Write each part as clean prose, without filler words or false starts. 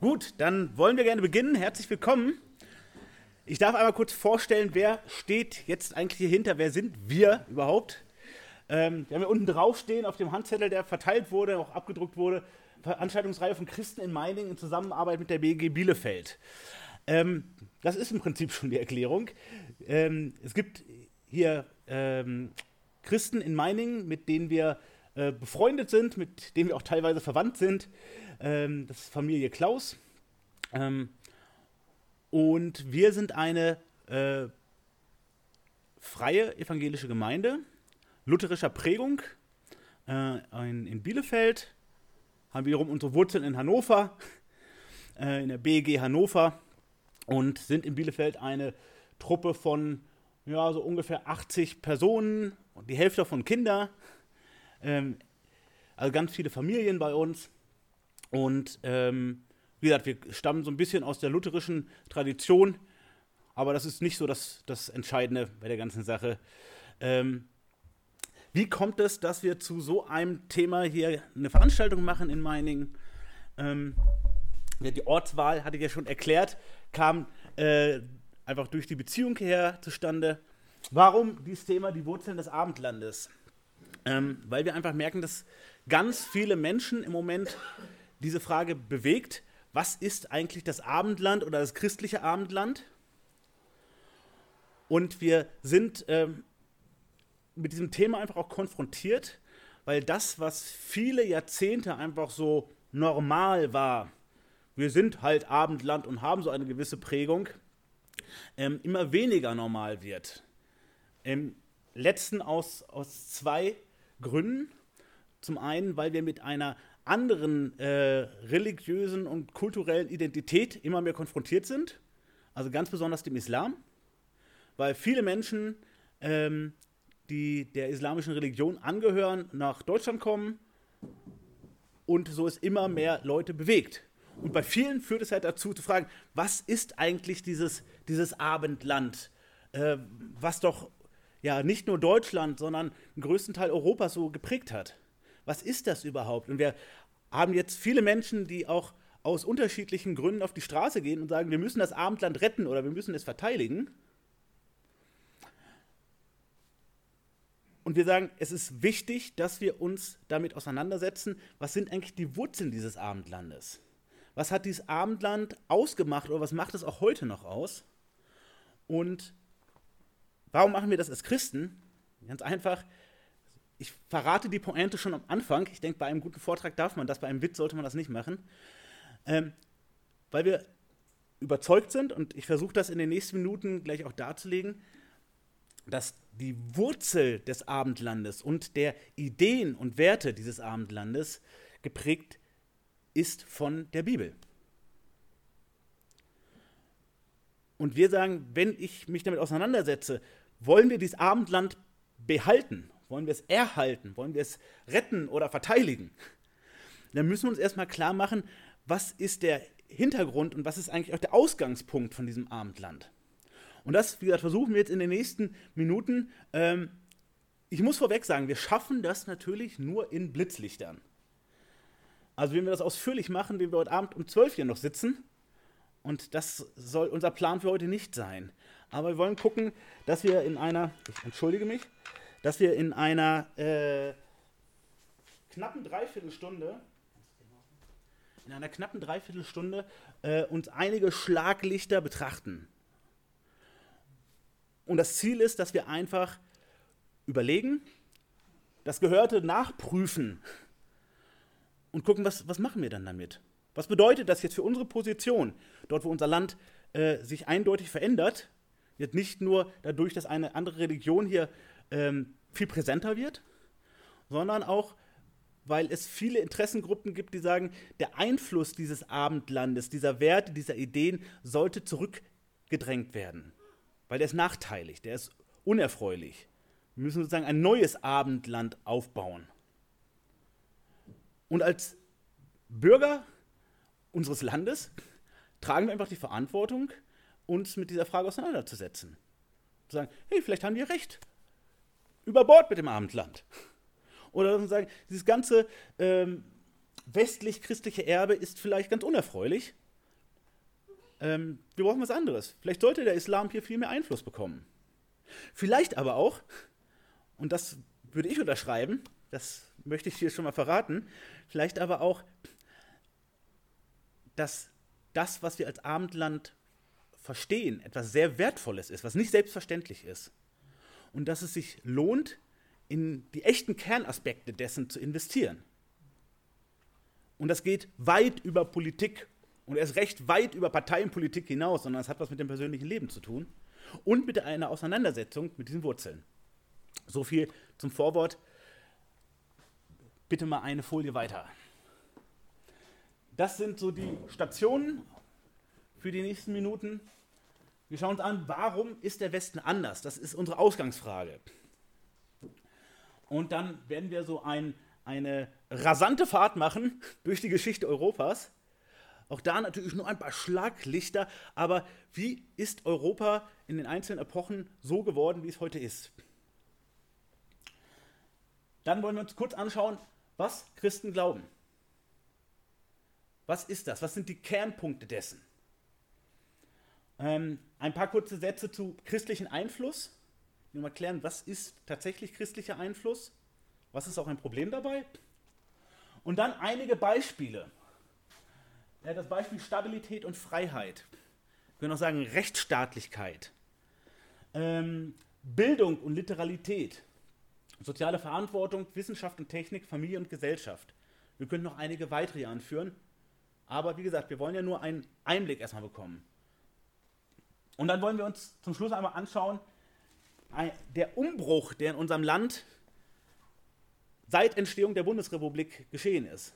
Gut, dann wollen wir gerne beginnen. Herzlich willkommen. Ich darf einmal kurz vorstellen, wer steht jetzt eigentlich hier hinter, wer sind wir überhaupt? Wir haben hier unten drauf stehen auf dem Handzettel, der verteilt wurde, auch abgedruckt wurde, Veranstaltungsreihe von Christen in Meiningen in Zusammenarbeit mit der BG Bielefeld. Das ist im Prinzip schon die Erklärung. Es gibt hier Christen in Meiningen, mit denen wir befreundet sind, mit denen wir auch teilweise verwandt sind. Das ist Familie Klaus. Und wir sind eine freie evangelische Gemeinde, lutherischer Prägung in Bielefeld, haben wiederum unsere Wurzeln in Hannover, in der BG Hannover und sind in Bielefeld eine Truppe von so ungefähr 80 Personen und die Hälfte davon Kinder, also ganz viele Familien bei uns und wie gesagt, wir stammen so ein bisschen aus der lutherischen Tradition, aber das ist nicht so das Entscheidende bei der ganzen Sache. Wie kommt es, dass wir zu so einem Thema hier eine Veranstaltung machen in Meiningen? Die Ortswahl, hatte ich ja schon erklärt, kam einfach durch die Beziehung her zustande. Warum dieses Thema, die Wurzeln des Abendlandes? Weil wir einfach merken, dass ganz viele Menschen im Moment diese Frage bewegt. Was ist eigentlich das Abendland oder das christliche Abendland? Und wir sind mit diesem Thema einfach auch konfrontiert, weil das, was viele Jahrzehnte einfach so normal war, wir sind halt Abendland und haben so eine gewisse Prägung, immer weniger normal wird. Im letzten aus zwei Gründen. Zum einen, weil wir mit einer anderen religiösen und kulturellen Identität immer mehr konfrontiert sind, also ganz besonders dem Islam, weil viele Menschen, die der islamischen Religion angehören, nach Deutschland kommen und so es immer mehr Leute bewegt. Und bei vielen führt es halt dazu, zu fragen, was ist eigentlich dieses Abendland, was doch ja nicht nur Deutschland, sondern den größten Teil Europas so geprägt hat. Was ist das überhaupt? Und wir haben jetzt viele Menschen, die auch aus unterschiedlichen Gründen auf die Straße gehen und sagen, wir müssen das Abendland retten oder wir müssen es verteidigen. Und wir sagen, es ist wichtig, dass wir uns damit auseinandersetzen, was sind eigentlich die Wurzeln dieses Abendlandes? Was hat dieses Abendland ausgemacht oder was macht es auch heute noch aus? Und warum machen wir das als Christen? Ganz einfach, ich verrate die Pointe schon am Anfang. Ich denke, bei einem guten Vortrag darf man das, bei einem Witz sollte man das nicht machen. Weil wir überzeugt sind, und ich versuche das in den nächsten Minuten gleich auch darzulegen, dass die Wurzel des Abendlandes und der Ideen und Werte dieses Abendlandes geprägt ist von der Bibel. Und wir sagen, wenn ich mich damit auseinandersetze, wollen wir dieses Abendland behalten? Wollen wir es erhalten? Wollen wir es retten oder verteidigen? Dann müssen wir uns erstmal klar machen, was ist der Hintergrund und was ist eigentlich auch der Ausgangspunkt von diesem Abendland. Und das, wie gesagt, versuchen wir jetzt in den nächsten Minuten. Ich muss vorweg sagen, wir schaffen das natürlich nur in Blitzlichtern. Also wenn wir das ausführlich machen, wenn wir heute Abend um 12 hier noch sitzen, und das soll unser Plan für heute nicht sein. Aber wir wollen gucken, dass wir in einer, knappen Dreiviertelstunde uns einige Schlaglichter betrachten. Und das Ziel ist, dass wir einfach überlegen, das Gehörte nachprüfen und gucken, was machen wir dann damit? Was bedeutet das jetzt für unsere Position, dort wo unser Land sich eindeutig verändert, wird nicht nur dadurch, dass eine andere Religion hier viel präsenter wird, sondern auch, weil es viele Interessengruppen gibt, die sagen, der Einfluss dieses Abendlandes, dieser Werte, dieser Ideen sollte zurückgedrängt werden, weil der ist nachteilig, der ist unerfreulich. Wir müssen sozusagen ein neues Abendland aufbauen. Und als Bürger unseres Landes tragen wir einfach die Verantwortung, uns mit dieser Frage auseinanderzusetzen. Zu sagen, hey, vielleicht haben die recht. Über Bord mit dem Abendland. Oder zu sagen, dieses ganze westlich-christliche Erbe ist vielleicht ganz unerfreulich. wir brauchen was anderes. Vielleicht sollte der Islam hier viel mehr Einfluss bekommen. Vielleicht aber auch, und das würde ich unterschreiben, das möchte ich hier schon mal verraten, vielleicht aber auch, dass das, was wir als Abendland verstehen, etwas sehr Wertvolles ist, was nicht selbstverständlich ist. Und dass es sich lohnt, in die echten Kernaspekte dessen zu investieren. Und das geht weit über Politik und erst recht weit über Parteienpolitik hinaus, sondern es hat was mit dem persönlichen Leben zu tun und mit einer Auseinandersetzung mit diesen Wurzeln. So viel zum Vorwort. Bitte mal eine Folie weiter. Das sind so die Stationen für die nächsten Minuten. Wir schauen uns an, warum ist der Westen anders? Das ist unsere Ausgangsfrage. Und dann werden wir so eine rasante Fahrt machen durch die Geschichte Europas. Auch da natürlich nur ein paar Schlaglichter, aber wie ist Europa in den einzelnen Epochen so geworden, wie es heute ist? Dann wollen wir uns kurz anschauen, was Christen glauben. Was ist das? Was sind die Kernpunkte dessen? Ein paar kurze Sätze zu christlichen Einfluss. Ich will mal klären, was ist tatsächlich christlicher Einfluss? Was ist auch ein Problem dabei? Und dann einige Beispiele. Ja, das Beispiel Stabilität und Freiheit. Wir können auch sagen Rechtsstaatlichkeit. Bildung und Literalität. Soziale Verantwortung, Wissenschaft und Technik, Familie und Gesellschaft. Wir können noch einige weitere anführen. Aber wie gesagt, wir wollen ja nur einen Einblick erstmal bekommen. Und dann wollen wir uns zum Schluss einmal anschauen, der Umbruch, der in unserem Land seit Entstehung der Bundesrepublik geschehen ist.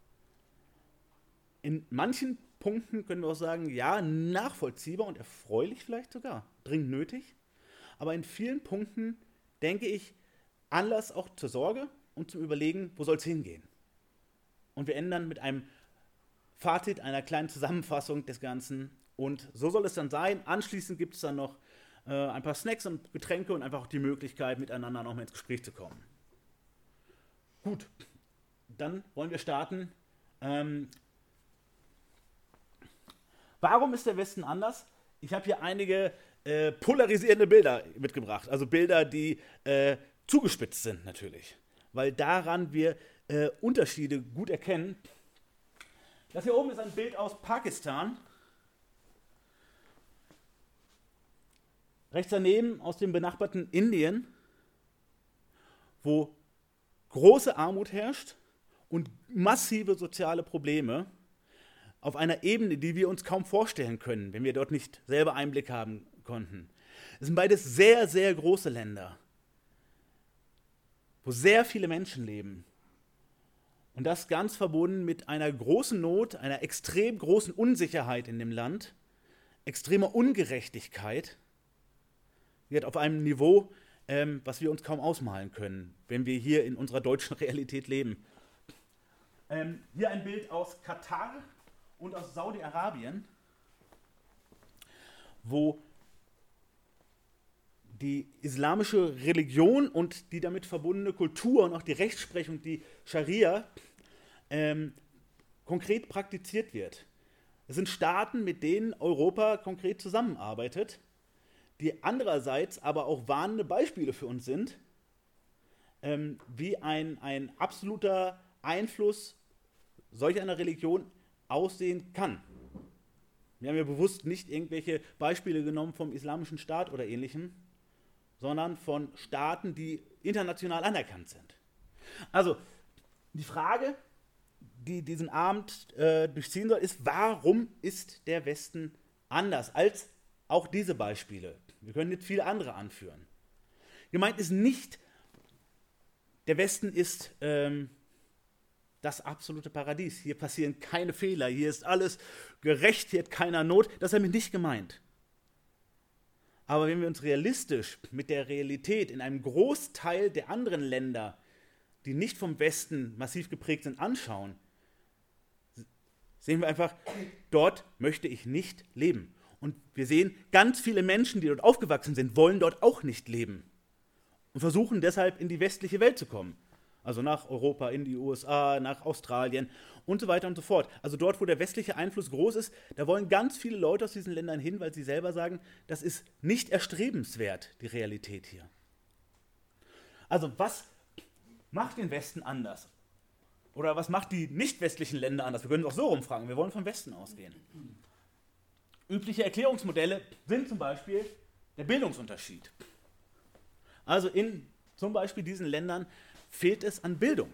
In manchen Punkten können wir auch sagen, ja, nachvollziehbar und erfreulich vielleicht sogar, dringend nötig. Aber in vielen Punkten, denke ich, Anlass auch zur Sorge und zum Überlegen, wo soll es hingehen. Und wir enden dann mit einem Fazit, einer kleinen Zusammenfassung des Ganzen. Und so soll es dann sein. Anschließend gibt es dann noch ein paar Snacks und Getränke und einfach auch die Möglichkeit, miteinander noch mal ins Gespräch zu kommen. Gut, dann wollen wir starten. Warum ist der Westen anders? Ich habe hier einige polarisierende Bilder mitgebracht. Also Bilder, die zugespitzt sind natürlich. Weil daran wir Unterschiede gut erkennen. Das hier oben ist ein Bild aus Pakistan. Rechts daneben aus dem benachbarten Indien, wo große Armut herrscht und massive soziale Probleme auf einer Ebene, die wir uns kaum vorstellen können, wenn wir dort nicht selber Einblick haben konnten. Es sind beides sehr, sehr große Länder, wo sehr viele Menschen leben. Und das ganz verbunden mit einer großen Not, einer extrem großen Unsicherheit in dem Land, extremer Ungerechtigkeit, wird auf einem Niveau, was wir uns kaum ausmalen können, wenn wir hier in unserer deutschen Realität leben. Hier ein Bild aus Katar und aus Saudi-Arabien, wo die islamische Religion und die damit verbundene Kultur und auch die Rechtsprechung, die Scharia, konkret praktiziert wird. Es sind Staaten, mit denen Europa konkret zusammenarbeitet, die andererseits aber auch warnende Beispiele für uns sind, wie ein absoluter Einfluss solch einer Religion aussehen kann. Wir haben ja bewusst nicht irgendwelche Beispiele genommen vom Islamischen Staat oder Ähnlichem, sondern von Staaten, die international anerkannt sind. Also, die Frage, die diesen Abend durchziehen soll, ist, warum ist der Westen anders als auch diese Beispiele? Wir können jetzt viele andere anführen. Gemeint ist nicht, der Westen ist das absolute Paradies. Hier passieren keine Fehler, hier ist alles gerecht, hier hat keiner Not. Das ist damit nicht gemeint. Aber wenn wir uns realistisch mit der Realität in einem Großteil der anderen Länder, die nicht vom Westen massiv geprägt sind, anschauen, sehen wir einfach, dort möchte ich nicht leben. Und wir sehen, ganz viele Menschen, die dort aufgewachsen sind, wollen dort auch nicht leben und versuchen deshalb in die westliche Welt zu kommen. Also nach Europa, in die USA, nach Australien und so weiter und so fort. Also dort, wo der westliche Einfluss groß ist, da wollen ganz viele Leute aus diesen Ländern hin, weil sie selber sagen, das ist nicht erstrebenswert, die Realität hier. Also was macht den Westen anders? Oder was macht die nicht westlichen Länder anders? Wir können es auch so rumfragen, wir wollen vom Westen ausgehen. Übliche Erklärungsmodelle sind zum Beispiel der Bildungsunterschied. Also in zum Beispiel diesen Ländern fehlt es an Bildung.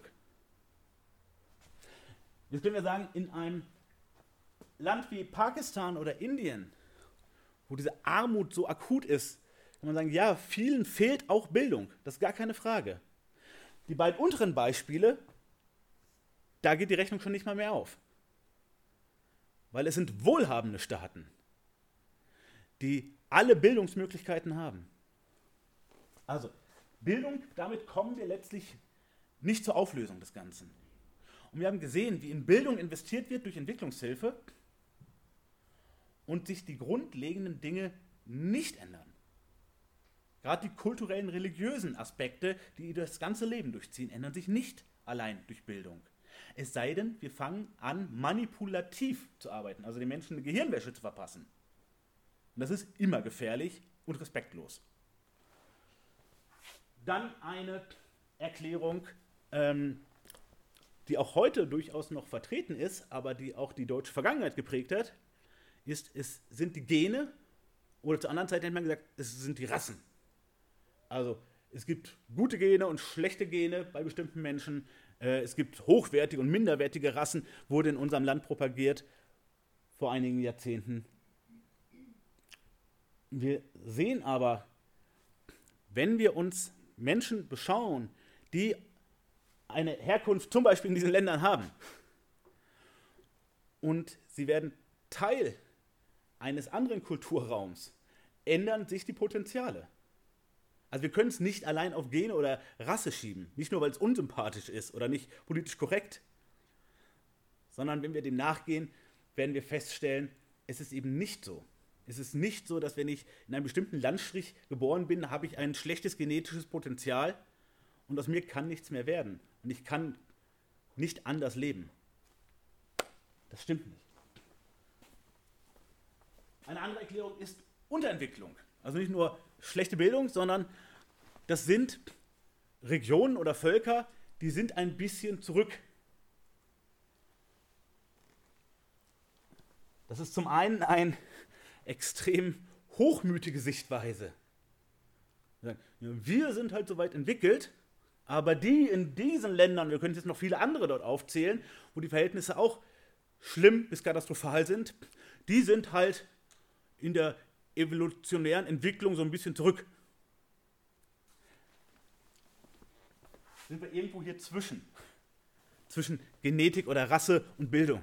Jetzt können wir sagen, in einem Land wie Pakistan oder Indien, wo diese Armut so akut ist, kann man sagen, ja, vielen fehlt auch Bildung. Das ist gar keine Frage. Die beiden unteren Beispiele, da geht die Rechnung schon nicht mal mehr auf. Weil es sind wohlhabende Staaten, die alle Bildungsmöglichkeiten haben. Also, Bildung, damit kommen wir letztlich nicht zur Auflösung des Ganzen. Und wir haben gesehen, wie in Bildung investiert wird durch Entwicklungshilfe und sich die grundlegenden Dinge nicht ändern. Gerade die kulturellen, religiösen Aspekte, die das ganze Leben durchziehen, ändern sich nicht allein durch Bildung. Es sei denn, wir fangen an, manipulativ zu arbeiten, also den Menschen eine Gehirnwäsche zu verpassen. Und das ist immer gefährlich und respektlos. Dann eine Erklärung, die auch heute durchaus noch vertreten ist, aber die auch die deutsche Vergangenheit geprägt hat, ist, es sind die Gene, oder zur anderen Zeit hat man gesagt, es sind die Rassen. Also es gibt gute Gene und schlechte Gene bei bestimmten Menschen, es gibt hochwertige und minderwertige Rassen, wurde in unserem Land propagiert vor einigen Jahrzehnten. Wir sehen aber, wenn wir uns Menschen beschauen, die eine Herkunft zum Beispiel in diesen Ländern haben und sie werden Teil eines anderen Kulturraums, ändern sich die Potenziale. Also wir können es nicht allein auf Gene oder Rasse schieben, nicht nur weil es unsympathisch ist oder nicht politisch korrekt, sondern wenn wir dem nachgehen, werden wir feststellen, es ist eben nicht so. Es ist nicht so, dass wenn ich in einem bestimmten Landstrich geboren bin, habe ich ein schlechtes genetisches Potenzial und aus mir kann nichts mehr werden. Und ich kann nicht anders leben. Das stimmt nicht. Eine andere Erklärung ist Unterentwicklung. Also nicht nur schlechte Bildung, sondern das sind Regionen oder Völker, die sind ein bisschen zurück. Das ist zum einen eine extrem hochmütige Sichtweise. Wir sind halt so weit entwickelt, aber die in diesen Ländern, wir können jetzt noch viele andere dort aufzählen, wo die Verhältnisse auch schlimm bis katastrophal sind, die sind halt in der evolutionären Entwicklung so ein bisschen zurück. Sind wir irgendwo hier zwischen Genetik oder Rasse und Bildung.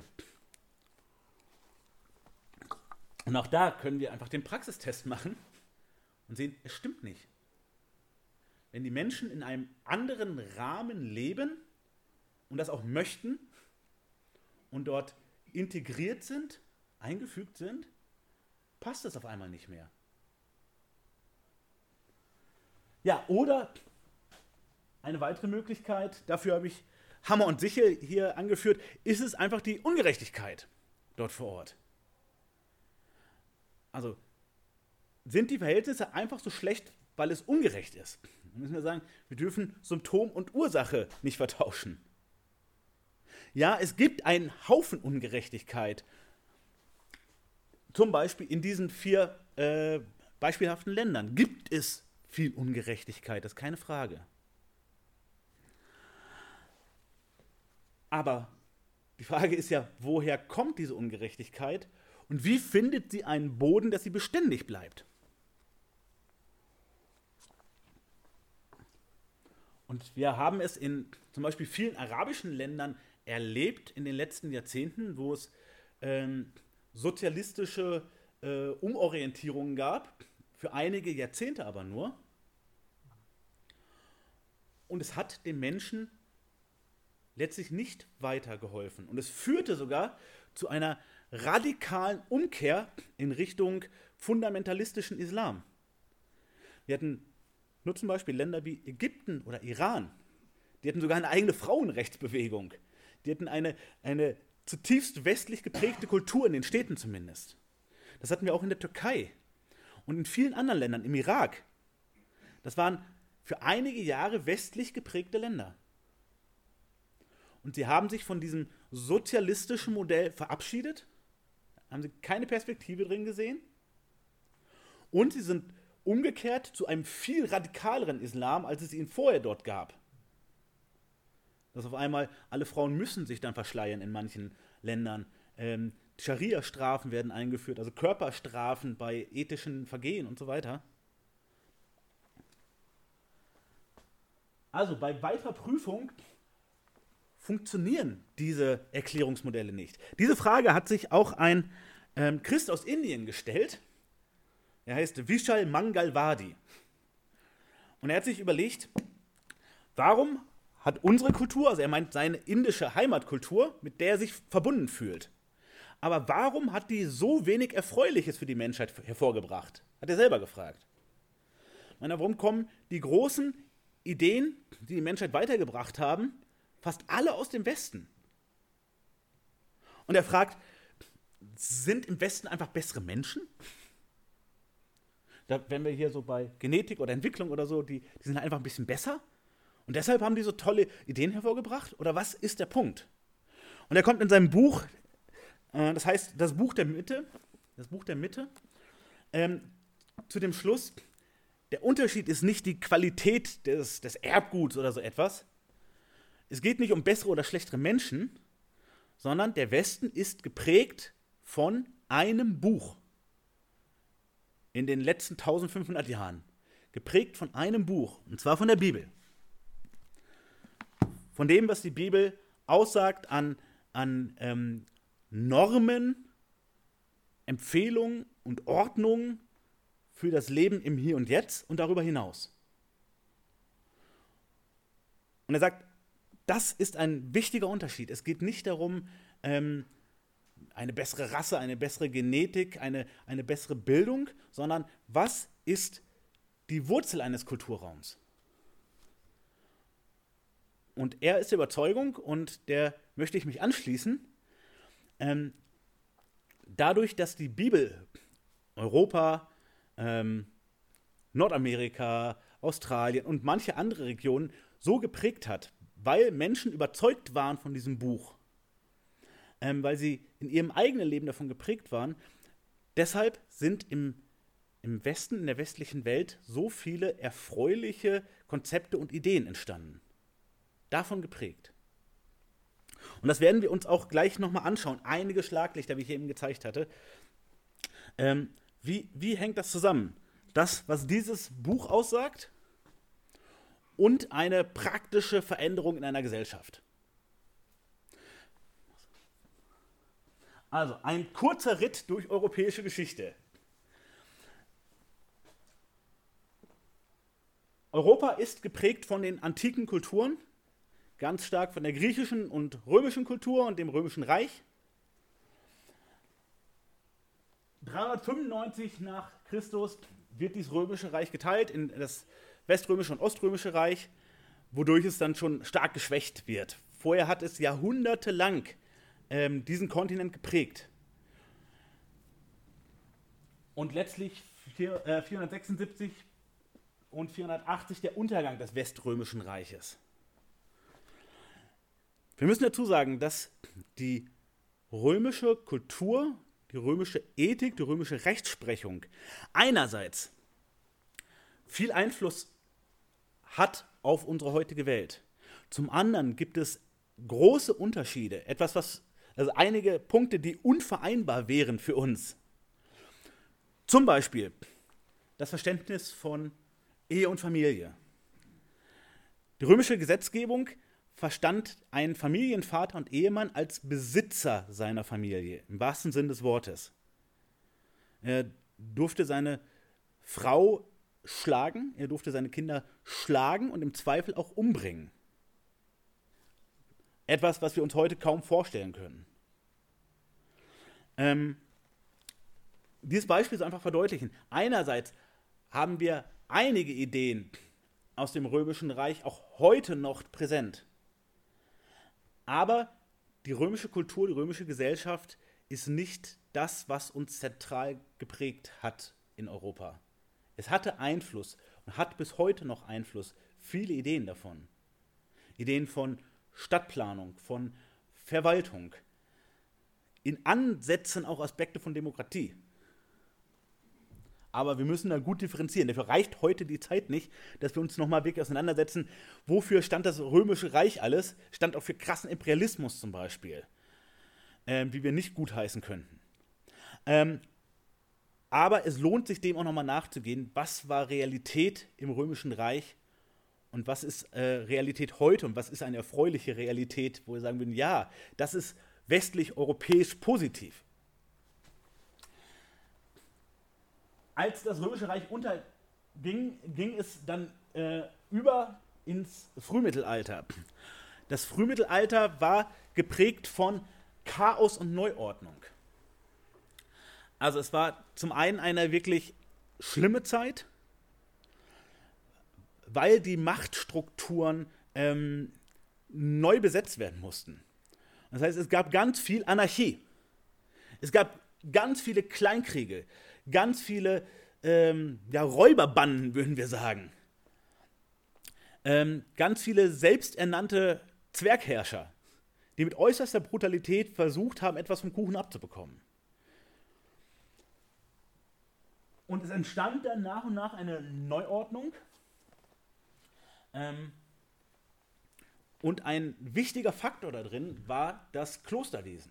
Und auch da können wir einfach den Praxistest machen und sehen, es stimmt nicht. Wenn die Menschen in einem anderen Rahmen leben und das auch möchten und dort integriert sind, eingefügt sind, passt das auf einmal nicht mehr. Ja, oder eine weitere Möglichkeit, dafür habe ich Hammer und Sichel hier angeführt, ist es einfach die Ungerechtigkeit dort vor Ort. Also sind die Verhältnisse einfach so schlecht, weil es ungerecht ist. Da müssen wir sagen, wir dürfen Symptom und Ursache nicht vertauschen. Ja, es gibt einen Haufen Ungerechtigkeit. Zum Beispiel in diesen 4 beispielhaften Ländern gibt es viel Ungerechtigkeit, das ist keine Frage. Aber die Frage ist ja, woher kommt diese Ungerechtigkeit und wie findet sie einen Boden, dass sie beständig bleibt? Und wir haben es in zum Beispiel vielen arabischen Ländern erlebt in den letzten Jahrzehnten, wo es sozialistische Umorientierungen gab, für einige Jahrzehnte aber nur. Und es hat den Menschen letztlich nicht weitergeholfen. Und es führte sogar zu einer radikalen Umkehr in Richtung fundamentalistischen Islam. Wir hatten nur zum Beispiel Länder wie Ägypten oder Iran, Die hatten sogar eine eigene Frauenrechtsbewegung. Die hatten eine zutiefst westlich geprägte Kultur, in den Städten zumindest. Das hatten wir auch in der Türkei und in vielen anderen Ländern, im Irak. Das waren für einige Jahre westlich geprägte Länder. Und sie haben sich von diesem sozialistischen Modell verabschiedet, haben sie keine Perspektive drin gesehen und sie sind umgekehrt zu einem viel radikaleren Islam, als es ihn vorher dort gab. Dass auf einmal alle Frauen müssen sich dann verschleiern in manchen Ländern. Scharia-Strafen werden eingeführt, also Körperstrafen bei ethischen Vergehen und so weiter. Also bei weiterer Prüfung funktionieren diese Erklärungsmodelle nicht. Diese Frage hat sich auch ein Christ aus Indien gestellt. Er heißt Vishal Mangalwadi. Und er hat sich überlegt, warum hat unsere Kultur, also er meint seine indische Heimatkultur, mit der er sich verbunden fühlt. Aber warum hat die so wenig Erfreuliches für die Menschheit hervorgebracht? Hat er selber gefragt. Ich meine, warum kommen die großen Ideen, die die Menschheit weitergebracht haben, fast alle aus dem Westen? Und er fragt, sind im Westen einfach bessere Menschen? Da, wenn wir hier so bei Genetik oder Entwicklung oder so, die sind einfach ein bisschen besser. Und deshalb haben die so tolle Ideen hervorgebracht? Oder was ist der Punkt? Und er kommt in seinem Buch, das heißt das Buch der Mitte, zu dem Schluss, der Unterschied ist nicht die Qualität des Erbguts oder so etwas. Es geht nicht um bessere oder schlechtere Menschen, sondern der Westen ist geprägt von einem Buch in den letzten 1500 Jahren. Geprägt von einem Buch, und zwar von der Bibel. Von dem, was die Bibel aussagt an Normen, Empfehlungen und Ordnungen für das Leben im Hier und Jetzt und darüber hinaus. Und er sagt, das ist ein wichtiger Unterschied. Es geht nicht darum, eine bessere Rasse, eine bessere Genetik, eine bessere Bildung, sondern was ist die Wurzel eines Kulturraums? Und er ist der Überzeugung, und der möchte ich mich anschließen, dadurch, dass die Bibel Europa, Nordamerika, Australien und manche andere Regionen so geprägt hat, weil Menschen überzeugt waren von diesem Buch, weil sie in ihrem eigenen Leben davon geprägt waren, deshalb sind im Westen, in der westlichen Welt, so viele erfreuliche Konzepte und Ideen entstanden. Davon geprägt. Und das werden wir uns auch gleich nochmal anschauen. Einige Schlaglichter, wie ich eben gezeigt hatte. Wie hängt das zusammen? Das, was dieses Buch aussagt, und eine praktische Veränderung in einer Gesellschaft. Also, ein kurzer Ritt durch europäische Geschichte. Europa ist geprägt von den antiken Kulturen, ganz stark von der griechischen und römischen Kultur und dem römischen Reich. 395 nach Christus wird dieses römische Reich geteilt in das weströmische und oströmische Reich, wodurch es dann schon stark geschwächt wird. Vorher hat es jahrhundertelang diesen Kontinent geprägt. Und letztlich 476 und 480 der Untergang des weströmischen Reiches. Wir müssen dazu sagen, dass die römische Kultur, die römische Ethik, die römische Rechtsprechung einerseits viel Einfluss hat auf unsere heutige Welt. Zum anderen gibt es große Unterschiede, also einige Punkte, die unvereinbar wären für uns. Zum Beispiel das Verständnis von Ehe und Familie. Die römische Gesetzgebung verstand einen Familienvater und Ehemann als Besitzer seiner Familie, im wahrsten Sinn des Wortes. Er durfte seine Frau schlagen, er durfte seine Kinder schlagen und im Zweifel auch umbringen. Etwas, was wir uns heute kaum vorstellen können. Dieses Beispiel soll einfach verdeutlichen. Einerseits haben wir einige Ideen aus dem Römischen Reich auch heute noch präsent. Aber die römische Kultur, die römische Gesellschaft ist nicht das, was uns zentral geprägt hat in Europa. Es hatte Einfluss und hat bis heute noch Einfluss. Viele Ideen davon. Ideen von Stadtplanung, von Verwaltung. In Ansätzen auch Aspekte von Demokratie. Aber wir müssen da gut differenzieren. Dafür reicht heute die Zeit nicht, dass wir uns nochmal wirklich auseinandersetzen, wofür stand das Römische Reich alles, stand auch für krassen Imperialismus zum Beispiel, wie wir nicht gutheißen könnten. Aber es lohnt sich dem auch nochmal nachzugehen, was war Realität im Römischen Reich und was ist Realität heute und was ist eine erfreuliche Realität, wo wir sagen würden, ja, das ist westlich-europäisch positiv. Als das Römische Reich unterging, ging es dann über ins Frühmittelalter. Das Frühmittelalter war geprägt von Chaos und Neuordnung. Also es war zum einen eine wirklich schlimme Zeit, weil die Machtstrukturen neu besetzt werden mussten. Das heißt, es gab ganz viel Anarchie. Es gab ganz viele Kleinkriege, ganz viele Räuberbanden, würden wir sagen. Ganz viele selbsternannte Zwergherrscher, die mit äußerster Brutalität versucht haben, etwas vom Kuchen abzubekommen. Und es entstand dann nach und nach eine Neuordnung. Und ein wichtiger Faktor da drin war das Klosterwesen.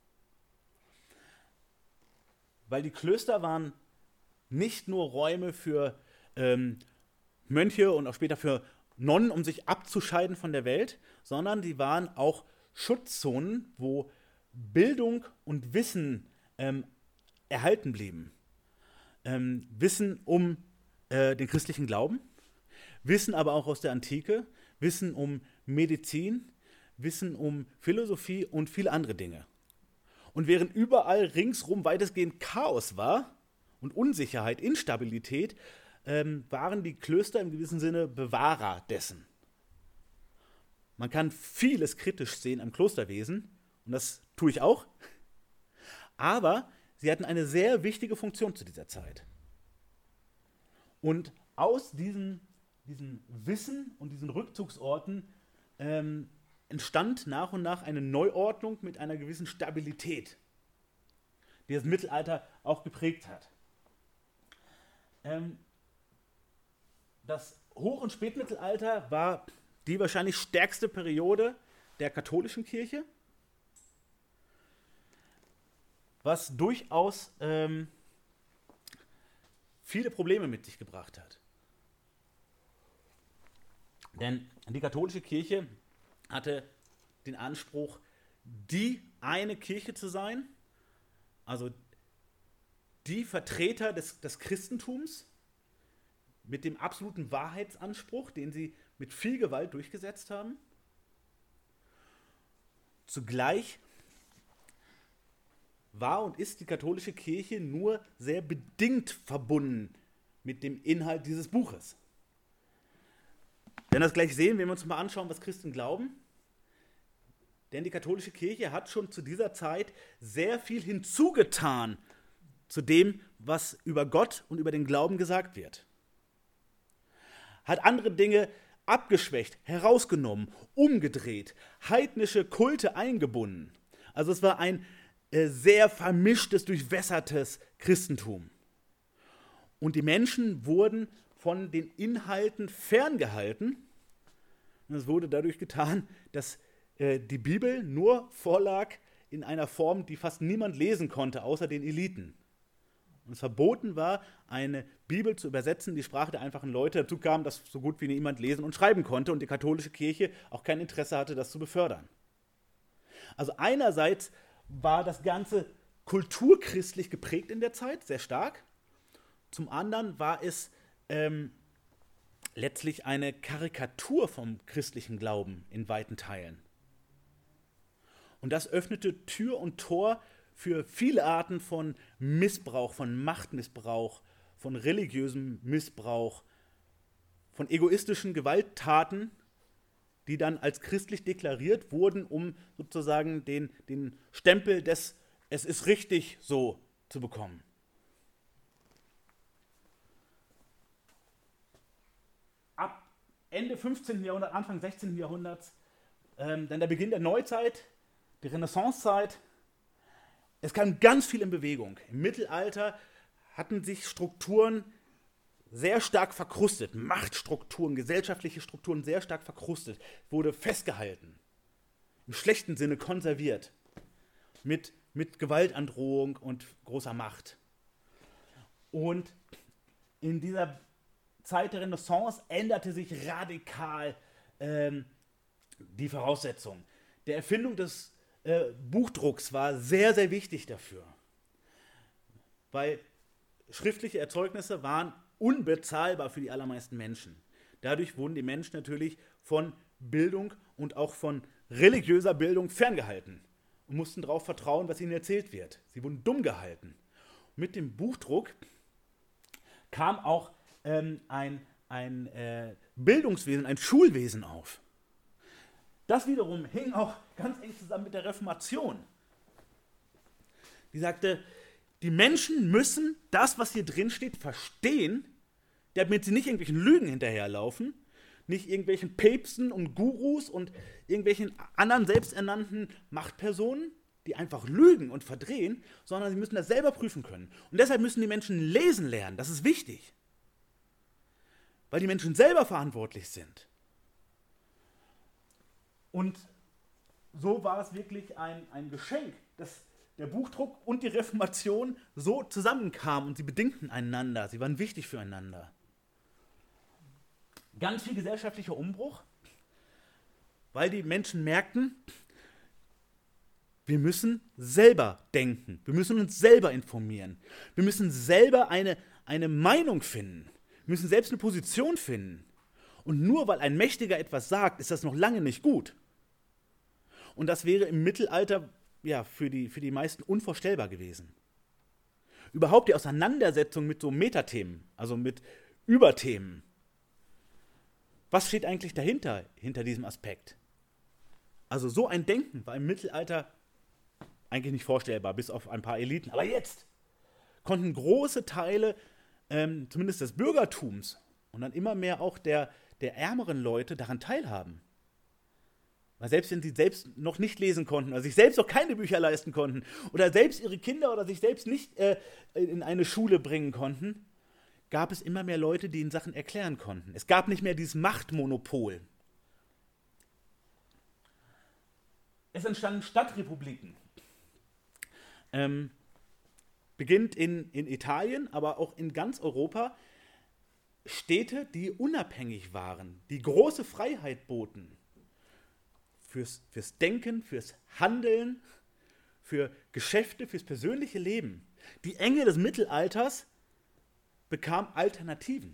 Weil die Klöster waren nicht nur Räume für Mönche und auch später für Nonnen, um sich abzuscheiden von der Welt, sondern die waren auch Schutzzonen, wo Bildung und Wissen erhalten blieben. Wissen um den christlichen Glauben, Wissen aber auch aus der Antike, Wissen um Medizin, Wissen um Philosophie und viele andere Dinge. Und während überall ringsrum weitestgehend Chaos war und Unsicherheit, Instabilität, waren die Klöster im gewissen Sinne Bewahrer dessen. Man kann vieles kritisch sehen am Klosterwesen, und das tue ich auch, aber sie hatten eine sehr wichtige Funktion zu dieser Zeit. Und aus diesem Wissen und diesen Rückzugsorten entstand nach und nach eine Neuordnung mit einer gewissen Stabilität, die das Mittelalter auch geprägt hat. Das Hoch- und Spätmittelalter war die wahrscheinlich stärkste Periode der katholischen Kirche, was durchaus viele Probleme mit sich gebracht hat. Denn die katholische Kirche hatte den Anspruch, die eine Kirche zu sein, also die Vertreter des Christentums mit dem absoluten Wahrheitsanspruch, den sie mit viel Gewalt durchgesetzt haben. Zugleich war und ist die katholische Kirche nur sehr bedingt verbunden mit dem Inhalt dieses Buches. Wir werden das gleich sehen, wenn wir uns mal anschauen, was Christen glauben. Denn die katholische Kirche hat schon zu dieser Zeit sehr viel hinzugetan zu dem, was über Gott und über den Glauben gesagt wird. Hat andere Dinge abgeschwächt, herausgenommen, umgedreht, heidnische Kulte eingebunden. Also es war ein sehr vermischtes, durchwässertes Christentum. Und die Menschen wurden von den Inhalten ferngehalten. Und es wurde dadurch getan, dass die Bibel nur vorlag in einer Form, die fast niemand lesen konnte, außer den Eliten. Und es verboten war, eine Bibel zu übersetzen, die Sprache der einfachen Leute. Dazu kam, dass so gut wie niemand lesen und schreiben konnte und die katholische Kirche auch kein Interesse hatte, das zu befördern. Also einerseits war das Ganze kulturchristlich geprägt in der Zeit, sehr stark. Zum anderen war es letztlich eine Karikatur vom christlichen Glauben in weiten Teilen. Und das öffnete Tür und Tor für viele Arten von Missbrauch, von Machtmissbrauch, von religiösem Missbrauch, von egoistischen Gewalttaten, die dann als christlich deklariert wurden, um sozusagen den Stempel des „Es ist richtig so" zu bekommen. Ab Ende 15. Jahrhundert, Anfang 16. Jahrhunderts, dann der Beginn der Neuzeit, die Renaissancezeit. Es kam ganz viel in Bewegung. Im Mittelalter hatten sich Strukturen sehr stark verkrustet, Machtstrukturen, gesellschaftliche Strukturen sehr stark verkrustet, wurde festgehalten, im schlechten Sinne konserviert, mit Gewaltandrohung und großer Macht. Und in dieser Zeit der Renaissance änderte sich radikal die Voraussetzung. Der Erfindung des Buchdrucks war sehr, sehr wichtig dafür, weil schriftliche Erzeugnisse waren unbezahlbar für die allermeisten Menschen. Dadurch wurden die Menschen natürlich von Bildung und auch von religiöser Bildung ferngehalten und mussten darauf vertrauen, was ihnen erzählt wird. Sie wurden dumm gehalten. Mit dem Buchdruck kam auch ein Bildungswesen, ein Schulwesen auf. Das wiederum hing auch ganz eng zusammen mit der Reformation. Die sagte, die Menschen müssen das, was hier drin steht, verstehen, damit sie nicht irgendwelchen Lügen hinterherlaufen, nicht irgendwelchen Päpsten und Gurus und irgendwelchen anderen selbsternannten Machtpersonen, die einfach lügen und verdrehen, sondern sie müssen das selber prüfen können. Und deshalb müssen die Menschen lesen lernen, das ist wichtig, weil die Menschen selber verantwortlich sind. Und so war es wirklich ein Geschenk, dass der Buchdruck und die Reformation so zusammenkamen und sie bedingten einander, sie waren wichtig füreinander. Ganz viel gesellschaftlicher Umbruch, weil die Menschen merkten, wir müssen selber denken, wir müssen uns selber informieren, wir müssen selber eine Meinung finden, wir müssen selbst eine Position finden. Und nur weil ein Mächtiger etwas sagt, ist das noch lange nicht gut. Und das wäre im Mittelalter ja, für die meisten unvorstellbar gewesen. Überhaupt die Auseinandersetzung mit so Metathemen, also mit Überthemen. Was steht eigentlich dahinter, hinter diesem Aspekt? Also so ein Denken war im Mittelalter eigentlich nicht vorstellbar, bis auf ein paar Eliten. Aber jetzt konnten große Teile, zumindest des Bürgertums und dann immer mehr auch der ärmeren Leute daran teilhaben. Weil selbst wenn sie selbst noch nicht lesen konnten, oder sich selbst noch keine Bücher leisten konnten, oder selbst ihre Kinder oder sich selbst nicht in eine Schule bringen konnten, gab es immer mehr Leute, die ihnen Sachen erklären konnten. Es gab nicht mehr dieses Machtmonopol. Es entstanden Stadtrepubliken. Beginnt in Italien, aber auch in ganz Europa, Städte, die unabhängig waren, die große Freiheit boten. Fürs Denken, fürs Handeln, für Geschäfte, fürs persönliche Leben. Die Enge des Mittelalters bekam Alternativen.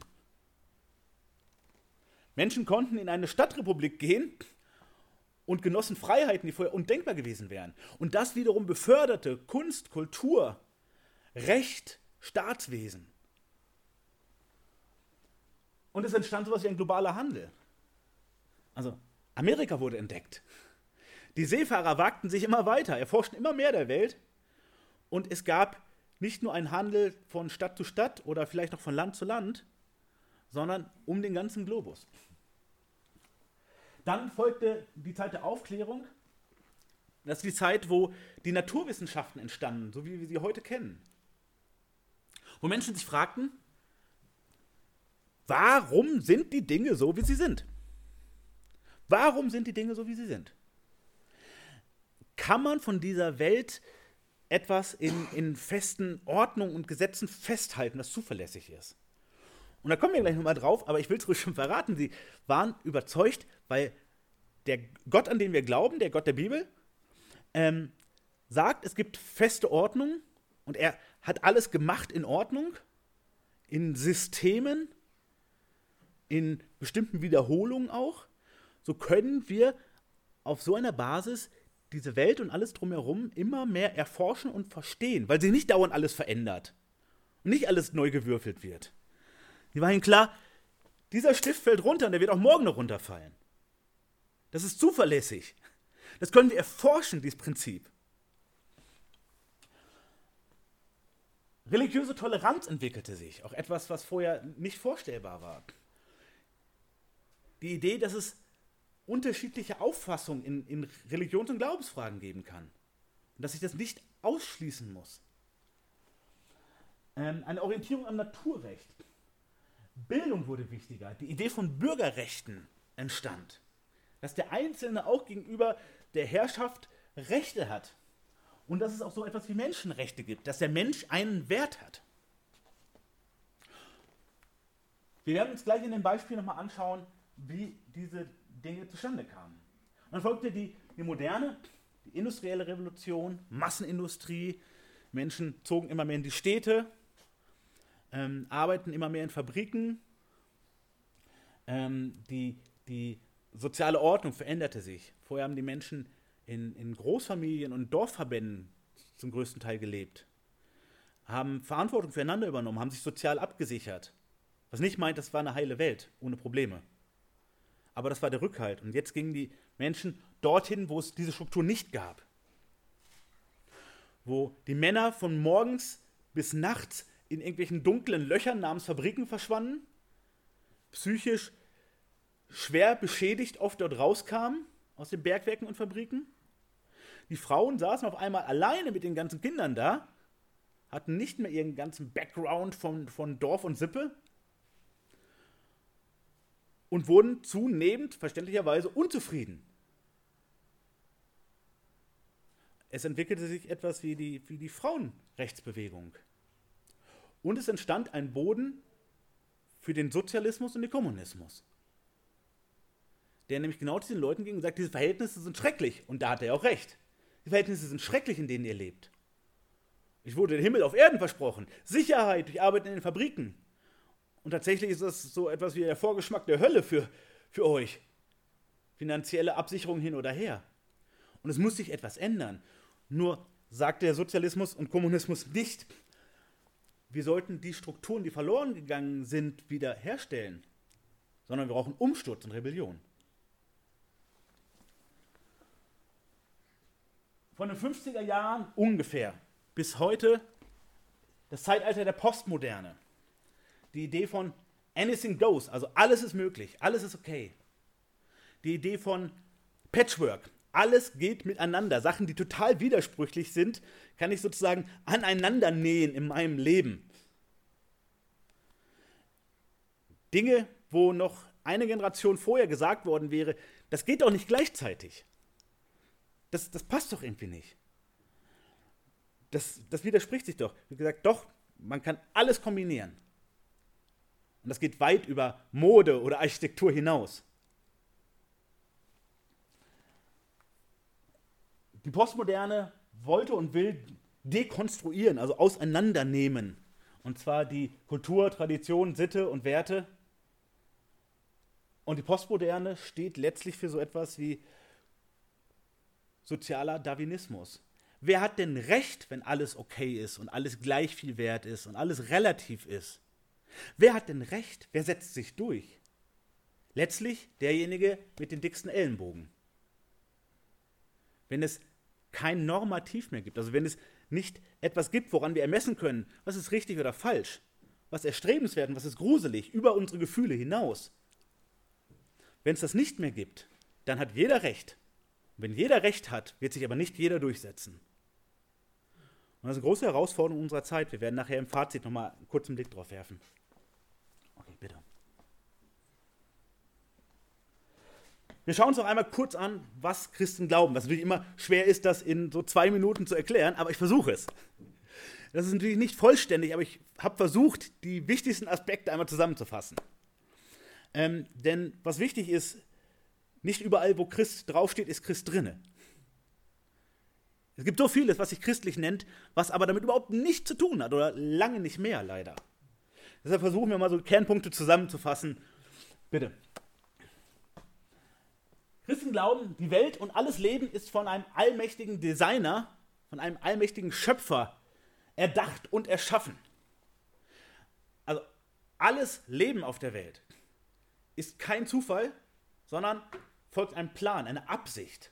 Menschen konnten in eine Stadtrepublik gehen und genossen Freiheiten, die vorher undenkbar gewesen wären. Und das wiederum beförderte Kunst, Kultur, Recht, Staatswesen. Und es entstand sowas wie ein globaler Handel. Also Amerika wurde entdeckt. Die Seefahrer wagten sich immer weiter, erforschten immer mehr der Welt. Und es gab nicht nur einen Handel von Stadt zu Stadt oder vielleicht auch von Land zu Land, sondern um den ganzen Globus. Dann folgte die Zeit der Aufklärung. Das ist die Zeit, wo die Naturwissenschaften entstanden, so wie wir sie heute kennen. Wo Menschen sich fragten, warum sind die Dinge so, wie sie sind? Warum sind die Dinge so, wie sie sind? Kann man von dieser Welt etwas in festen Ordnungen und Gesetzen festhalten, das zuverlässig ist? Und da kommen wir gleich nochmal drauf, aber ich will es ruhig schon verraten. Sie waren überzeugt, weil der Gott, an den wir glauben, der Gott der Bibel, sagt, es gibt feste Ordnungen und er hat alles gemacht in Ordnung, in Systemen, in bestimmten Wiederholungen auch. So können wir auf so einer Basis diese Welt und alles drumherum immer mehr erforschen und verstehen, weil sie nicht dauernd alles verändert und nicht alles neu gewürfelt wird. Sie war ihnen klar, Dieser Stift fällt runter und der wird auch morgen noch runterfallen. Das ist zuverlässig. Das können wir erforschen, dieses Prinzip. Religiöse Toleranz entwickelte sich, auch etwas, was vorher nicht vorstellbar war. Die Idee, dass es unterschiedliche Auffassungen in Religions- und Glaubensfragen geben kann und dass ich das nicht ausschließen muss. Eine Orientierung am Naturrecht. Bildung wurde wichtiger. Die Idee von Bürgerrechten entstand. Dass der Einzelne auch gegenüber der Herrschaft Rechte hat. Und dass es auch so etwas wie Menschenrechte gibt. Dass der Mensch einen Wert hat. Wir werden uns gleich in dem Beispiel nochmal anschauen, wie diese Dinge zustande kamen. Und dann folgte die Moderne, die industrielle Revolution, Massenindustrie. Menschen zogen immer mehr in die Städte, arbeiten immer mehr in Fabriken. Die soziale Ordnung veränderte sich. Vorher haben die Menschen in Großfamilien und Dorfverbänden zum größten Teil gelebt, haben Verantwortung füreinander übernommen, haben sich sozial abgesichert. Was nicht meint, das war eine heile Welt, ohne Probleme. Aber das war der Rückhalt. Und jetzt gingen die Menschen dorthin, wo es diese Struktur nicht gab. Wo die Männer von morgens bis nachts in irgendwelchen dunklen Löchern namens Fabriken verschwanden, psychisch schwer beschädigt oft dort rauskamen aus den Bergwerken und Fabriken. Die Frauen saßen auf einmal alleine mit den ganzen Kindern da, hatten nicht mehr ihren ganzen Background von Dorf und Sippe und wurden zunehmend, verständlicherweise, unzufrieden. Es entwickelte sich etwas wie die Frauenrechtsbewegung. Und es entstand ein Boden für den Sozialismus und den Kommunismus. Der nämlich genau diesen Leuten ging und sagt, diese Verhältnisse sind schrecklich. Und da hat er auch recht. Die Verhältnisse sind schrecklich, in denen ihr lebt. Ich wurde den Himmel auf Erden versprochen. Sicherheit durch Arbeiten in den Fabriken. Und tatsächlich ist das so etwas wie der Vorgeschmack der Hölle für euch. Finanzielle Absicherung hin oder her. Und es muss sich etwas ändern. Nur sagt der Sozialismus und Kommunismus nicht, wir sollten die Strukturen, die verloren gegangen sind, wieder herstellen. Sondern wir brauchen Umsturz und Rebellion. Von den 50er Jahren ungefähr bis heute das Zeitalter der Postmoderne. Die Idee von anything goes, also alles ist möglich, alles ist okay. Die Idee von Patchwork, alles geht miteinander. Sachen, die total widersprüchlich sind, kann ich sozusagen aneinander nähen in meinem Leben. Dinge, wo noch eine Generation vorher gesagt worden wäre, das geht doch nicht gleichzeitig. Das passt doch irgendwie nicht. Das widerspricht sich doch. Wie gesagt, doch, man kann alles kombinieren. Und das geht weit über Mode oder Architektur hinaus. Die Postmoderne wollte und will dekonstruieren, also auseinandernehmen. Und zwar die Kultur, Tradition, Sitte und Werte. Und die Postmoderne steht letztlich für so etwas wie sozialer Darwinismus. Wer hat denn Recht, wenn alles okay ist und alles gleich viel wert ist und alles relativ ist? Wer hat denn Recht? Wer setzt sich durch? Letztlich derjenige mit den dicksten Ellenbogen. Wenn es kein Normativ mehr gibt, also wenn es nicht etwas gibt, woran wir ermessen können, was ist richtig oder falsch, was erstrebenswert und was ist gruselig, über unsere Gefühle hinaus. Wenn es das nicht mehr gibt, dann hat jeder Recht. Und wenn jeder Recht hat, wird sich aber nicht jeder durchsetzen. Und das ist eine große Herausforderung unserer Zeit. Wir werden nachher im Fazit nochmal einen kurzen Blick drauf werfen. Okay, bitte. Wir schauen uns noch einmal kurz an, was Christen glauben. Was natürlich immer schwer ist, das in so 2 Minuten zu erklären, aber ich versuche es. Das ist natürlich nicht vollständig, aber ich habe versucht, die wichtigsten Aspekte einmal zusammenzufassen. Denn was wichtig ist, nicht überall, wo Christ draufsteht, ist Christ drinne. Es gibt so vieles, was sich christlich nennt, was aber damit überhaupt nichts zu tun hat oder lange nicht mehr, leider. Deshalb versuchen wir mal so Kernpunkte zusammenzufassen. Bitte. Christen glauben, die Welt und alles Leben ist von einem allmächtigen Designer, von einem allmächtigen Schöpfer erdacht und erschaffen. Also alles Leben auf der Welt ist kein Zufall, sondern folgt einem Plan, einer Absicht.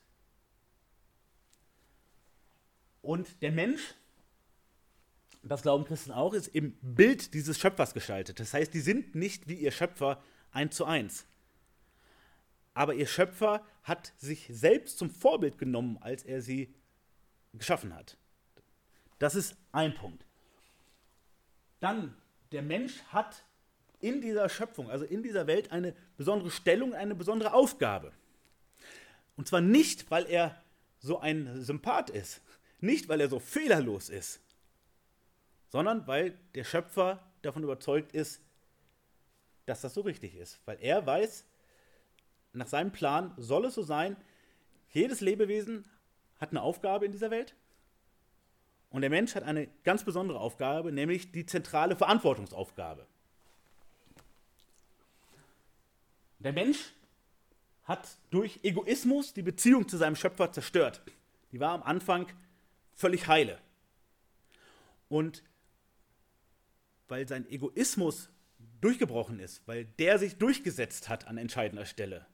Und der Mensch, das glauben Christen auch, ist im Bild dieses Schöpfers gestaltet. Das heißt, die sind nicht wie ihr Schöpfer 1:1. Aber ihr Schöpfer hat sich selbst zum Vorbild genommen, als er sie geschaffen hat. Das ist ein Punkt. Dann, der Mensch hat in dieser Schöpfung, also in dieser Welt, eine besondere Stellung, eine besondere Aufgabe. Und zwar nicht, weil er so ein Sympath ist, nicht, weil er so fehlerlos ist, sondern weil der Schöpfer davon überzeugt ist, dass das so richtig ist. Weil er weiß, nach seinem Plan soll es so sein, jedes Lebewesen hat eine Aufgabe in dieser Welt und der Mensch hat eine ganz besondere Aufgabe, nämlich die zentrale Verantwortungsaufgabe. Der Mensch hat durch Egoismus die Beziehung zu seinem Schöpfer zerstört. Die war am Anfang völlig heile. Und weil sein Egoismus durchgebrochen ist, weil der sich durchgesetzt hat an entscheidender Stelle,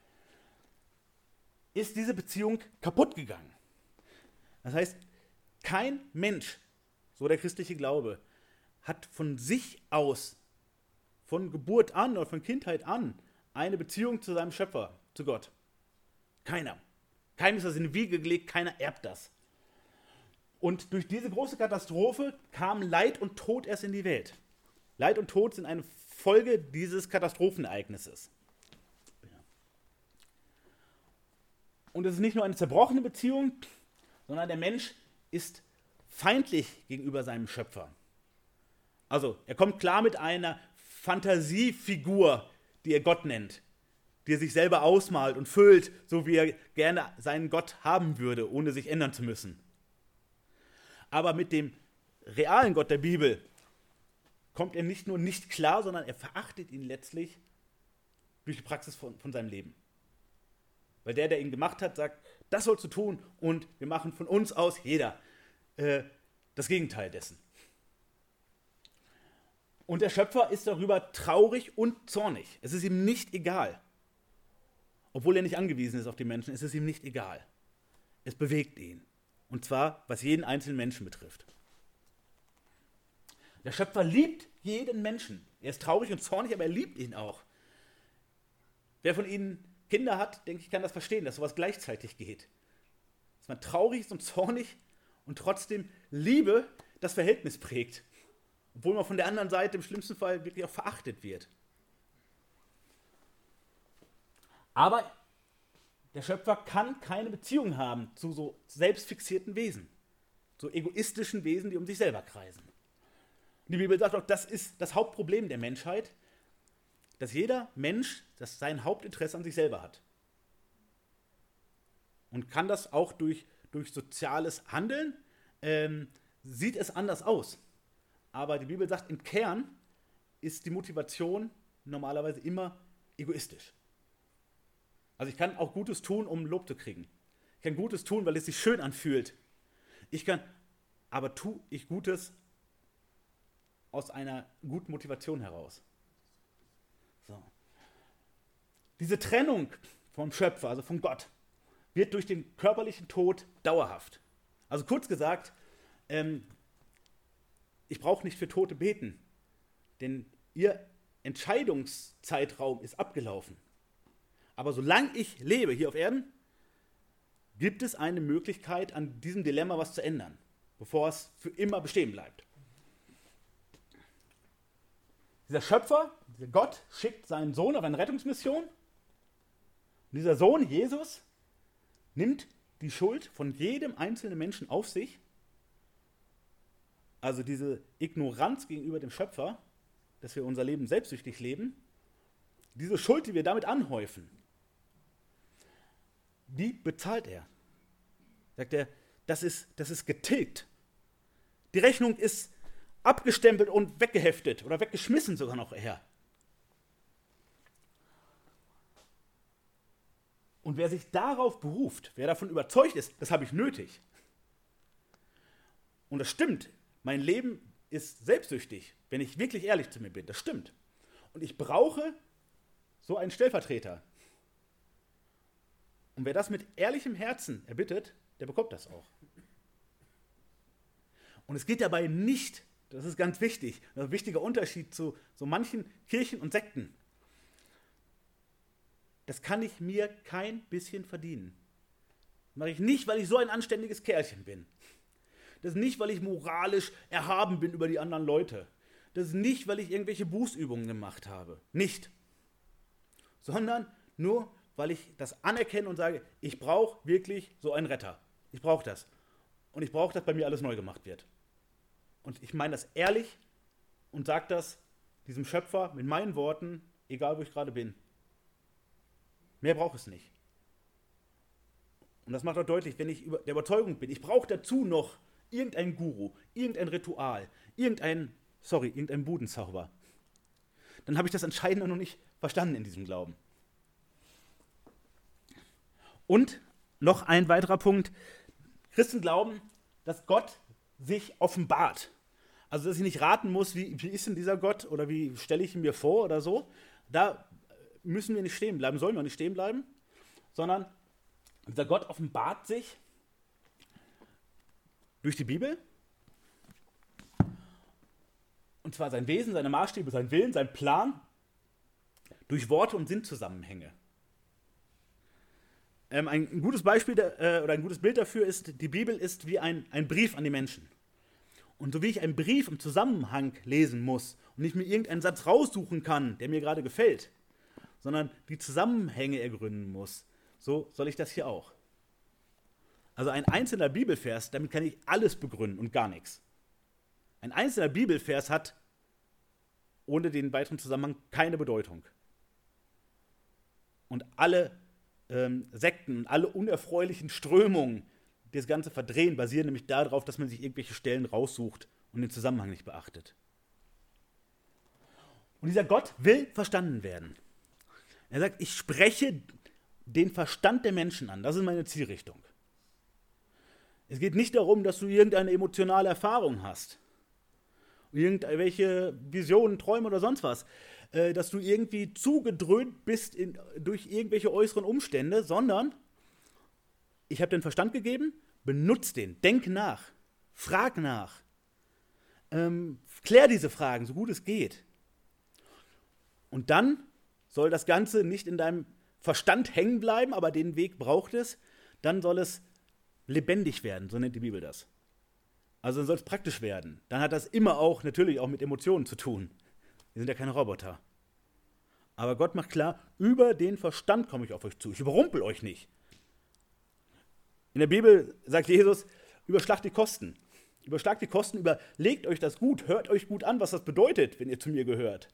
ist diese Beziehung kaputt gegangen. Das heißt, kein Mensch, so der christliche Glaube, hat von sich aus, von Geburt an oder von Kindheit an, eine Beziehung zu seinem Schöpfer, zu Gott. Keiner. Keinem ist das in die Wiege gelegt, keiner erbt das. Und durch diese große Katastrophe kam Leid und Tod erst in die Welt. Leid und Tod sind eine Folge dieses Katastrophenereignisses. Und es ist nicht nur eine zerbrochene Beziehung, sondern der Mensch ist feindlich gegenüber seinem Schöpfer. Also, er kommt klar mit einer Fantasiefigur, die er Gott nennt, die er sich selber ausmalt und füllt, so wie er gerne seinen Gott haben würde, ohne sich ändern zu müssen. Aber mit dem realen Gott der Bibel kommt er nicht nur nicht klar, sondern er verachtet ihn letztlich durch die Praxis von seinem Leben. Weil der ihn gemacht hat, sagt, das sollst du tun und wir machen von uns aus jeder das Gegenteil dessen. Und der Schöpfer ist darüber traurig und zornig. Es ist ihm nicht egal. Obwohl er nicht angewiesen ist auf die Menschen, ist es ihm nicht egal. Es bewegt ihn. Und zwar, was jeden einzelnen Menschen betrifft. Der Schöpfer liebt jeden Menschen. Er ist traurig und zornig, aber er liebt ihn auch. Wer von Ihnen Kinder hat, denke ich, kann das verstehen, dass sowas gleichzeitig geht. Dass man traurig ist und zornig und trotzdem Liebe das Verhältnis prägt. Obwohl man von der anderen Seite im schlimmsten Fall wirklich auch verachtet wird. Aber der Schöpfer kann keine Beziehung haben zu so selbstfixierten Wesen. So egoistischen Wesen, die um sich selber kreisen. Und die Bibel sagt auch, das ist das Hauptproblem der Menschheit, dass jeder Mensch sein Hauptinteresse an sich selber hat. Und kann das auch durch soziales Handeln, sieht es anders aus. Aber die Bibel sagt, im Kern ist die Motivation normalerweise immer egoistisch. Also ich kann auch Gutes tun, um Lob zu kriegen. Ich kann Gutes tun, weil es sich schön anfühlt. Aber tue ich Gutes aus einer guten Motivation heraus. So. Diese Trennung vom Schöpfer, also von Gott, wird durch den körperlichen Tod dauerhaft. Also kurz gesagt, ich brauche nicht für Tote beten, denn ihr Entscheidungszeitraum ist abgelaufen. Aber solange ich lebe hier auf Erden, gibt es eine Möglichkeit, an diesem Dilemma was zu ändern, bevor es für immer bestehen bleibt. Dieser Schöpfer, dieser Gott, schickt seinen Sohn auf eine Rettungsmission. Und dieser Sohn, Jesus, nimmt die Schuld von jedem einzelnen Menschen auf sich. Also diese Ignoranz gegenüber dem Schöpfer, dass wir unser Leben selbstsüchtig leben, diese Schuld, die wir damit anhäufen, die bezahlt er. Sagt er, das ist getilgt. Die Rechnung ist abgestempelt und weggeheftet oder weggeschmissen sogar noch eher. Und wer sich darauf beruft, wer davon überzeugt ist, das habe ich nötig. Und das stimmt, mein Leben ist selbstsüchtig, wenn ich wirklich ehrlich zu mir bin, das stimmt. Und ich brauche so einen Stellvertreter. Und wer das mit ehrlichem Herzen erbittet, der bekommt das auch. Und es geht dabei nicht, das ist ganz wichtig, ein wichtiger Unterschied zu so manchen Kirchen und Sekten. Das kann ich mir kein bisschen verdienen. Das mache ich nicht, weil ich so ein anständiges Kerlchen bin. Das ist nicht, weil ich moralisch erhaben bin über die anderen Leute. Das ist nicht, weil ich irgendwelche Bußübungen gemacht habe. Nicht. Sondern nur, weil ich das anerkenne und sage, ich brauche wirklich so einen Retter. Ich brauche das. Und ich brauche, dass bei mir alles neu gemacht wird. Und ich meine das ehrlich und sage das diesem Schöpfer mit meinen Worten, egal wo ich gerade bin. Mehr brauche ich es nicht. Und das macht auch deutlich, wenn ich der Überzeugung bin, ich brauche dazu noch irgendeinen Guru, irgendein Ritual, irgendein Budenzauber, dann habe ich das Entscheidende noch nicht verstanden in diesem Glauben. Und noch ein weiterer Punkt, Christen glauben, dass Gott sich offenbart. Also, dass ich nicht raten muss, wie ist denn dieser Gott oder wie stelle ich ihn mir vor oder so. Da müssen wir nicht stehen bleiben, sollen wir nicht stehen bleiben, sondern dieser Gott offenbart sich durch die Bibel. Und zwar sein Wesen, seine Maßstäbe, sein Willen, sein Plan, durch Worte und Sinnzusammenhänge. Ein gutes Beispiel oder ein gutes Bild dafür ist, die Bibel ist wie ein Brief an die Menschen. Und so wie ich einen Brief im Zusammenhang lesen muss und nicht mir irgendeinen Satz raussuchen kann, der mir gerade gefällt, sondern die Zusammenhänge ergründen muss, so soll ich das hier auch. Also ein einzelner Bibelvers, damit kann ich alles begründen und gar nichts. Ein einzelner Bibelvers hat ohne den weiteren Zusammenhang keine Bedeutung. Und alle Sekten, alle unerfreulichen Strömungen, die das Ganze verdrehen, basieren nämlich darauf, dass man sich irgendwelche Stellen raussucht und den Zusammenhang nicht beachtet. Und dieser Gott will verstanden werden. Er sagt, ich spreche den Verstand der Menschen an. Das ist meine Zielrichtung. Es geht nicht darum, dass du irgendeine emotionale Erfahrung hast. Irgendwelche Visionen, Träume oder sonst was. Dass du irgendwie zugedröhnt bist durch irgendwelche äußeren Umstände, sondern ich habe den Verstand gegeben, benutz den, denk nach, frag nach, klär diese Fragen, so gut es geht. Und dann soll das Ganze nicht in deinem Verstand hängen bleiben, aber den Weg braucht es, dann soll es lebendig werden, so nennt die Bibel das. Also dann soll es praktisch werden. Dann hat das immer auch, natürlich auch mit Emotionen zu tun. Wir sind ja keine Roboter. Aber Gott macht klar, über den Verstand komme ich auf euch zu. Ich überrumpel euch nicht. In der Bibel sagt Jesus, überschlagt die Kosten. Überschlagt die Kosten, überlegt euch das gut, hört euch gut an, was das bedeutet, wenn ihr zu mir gehört.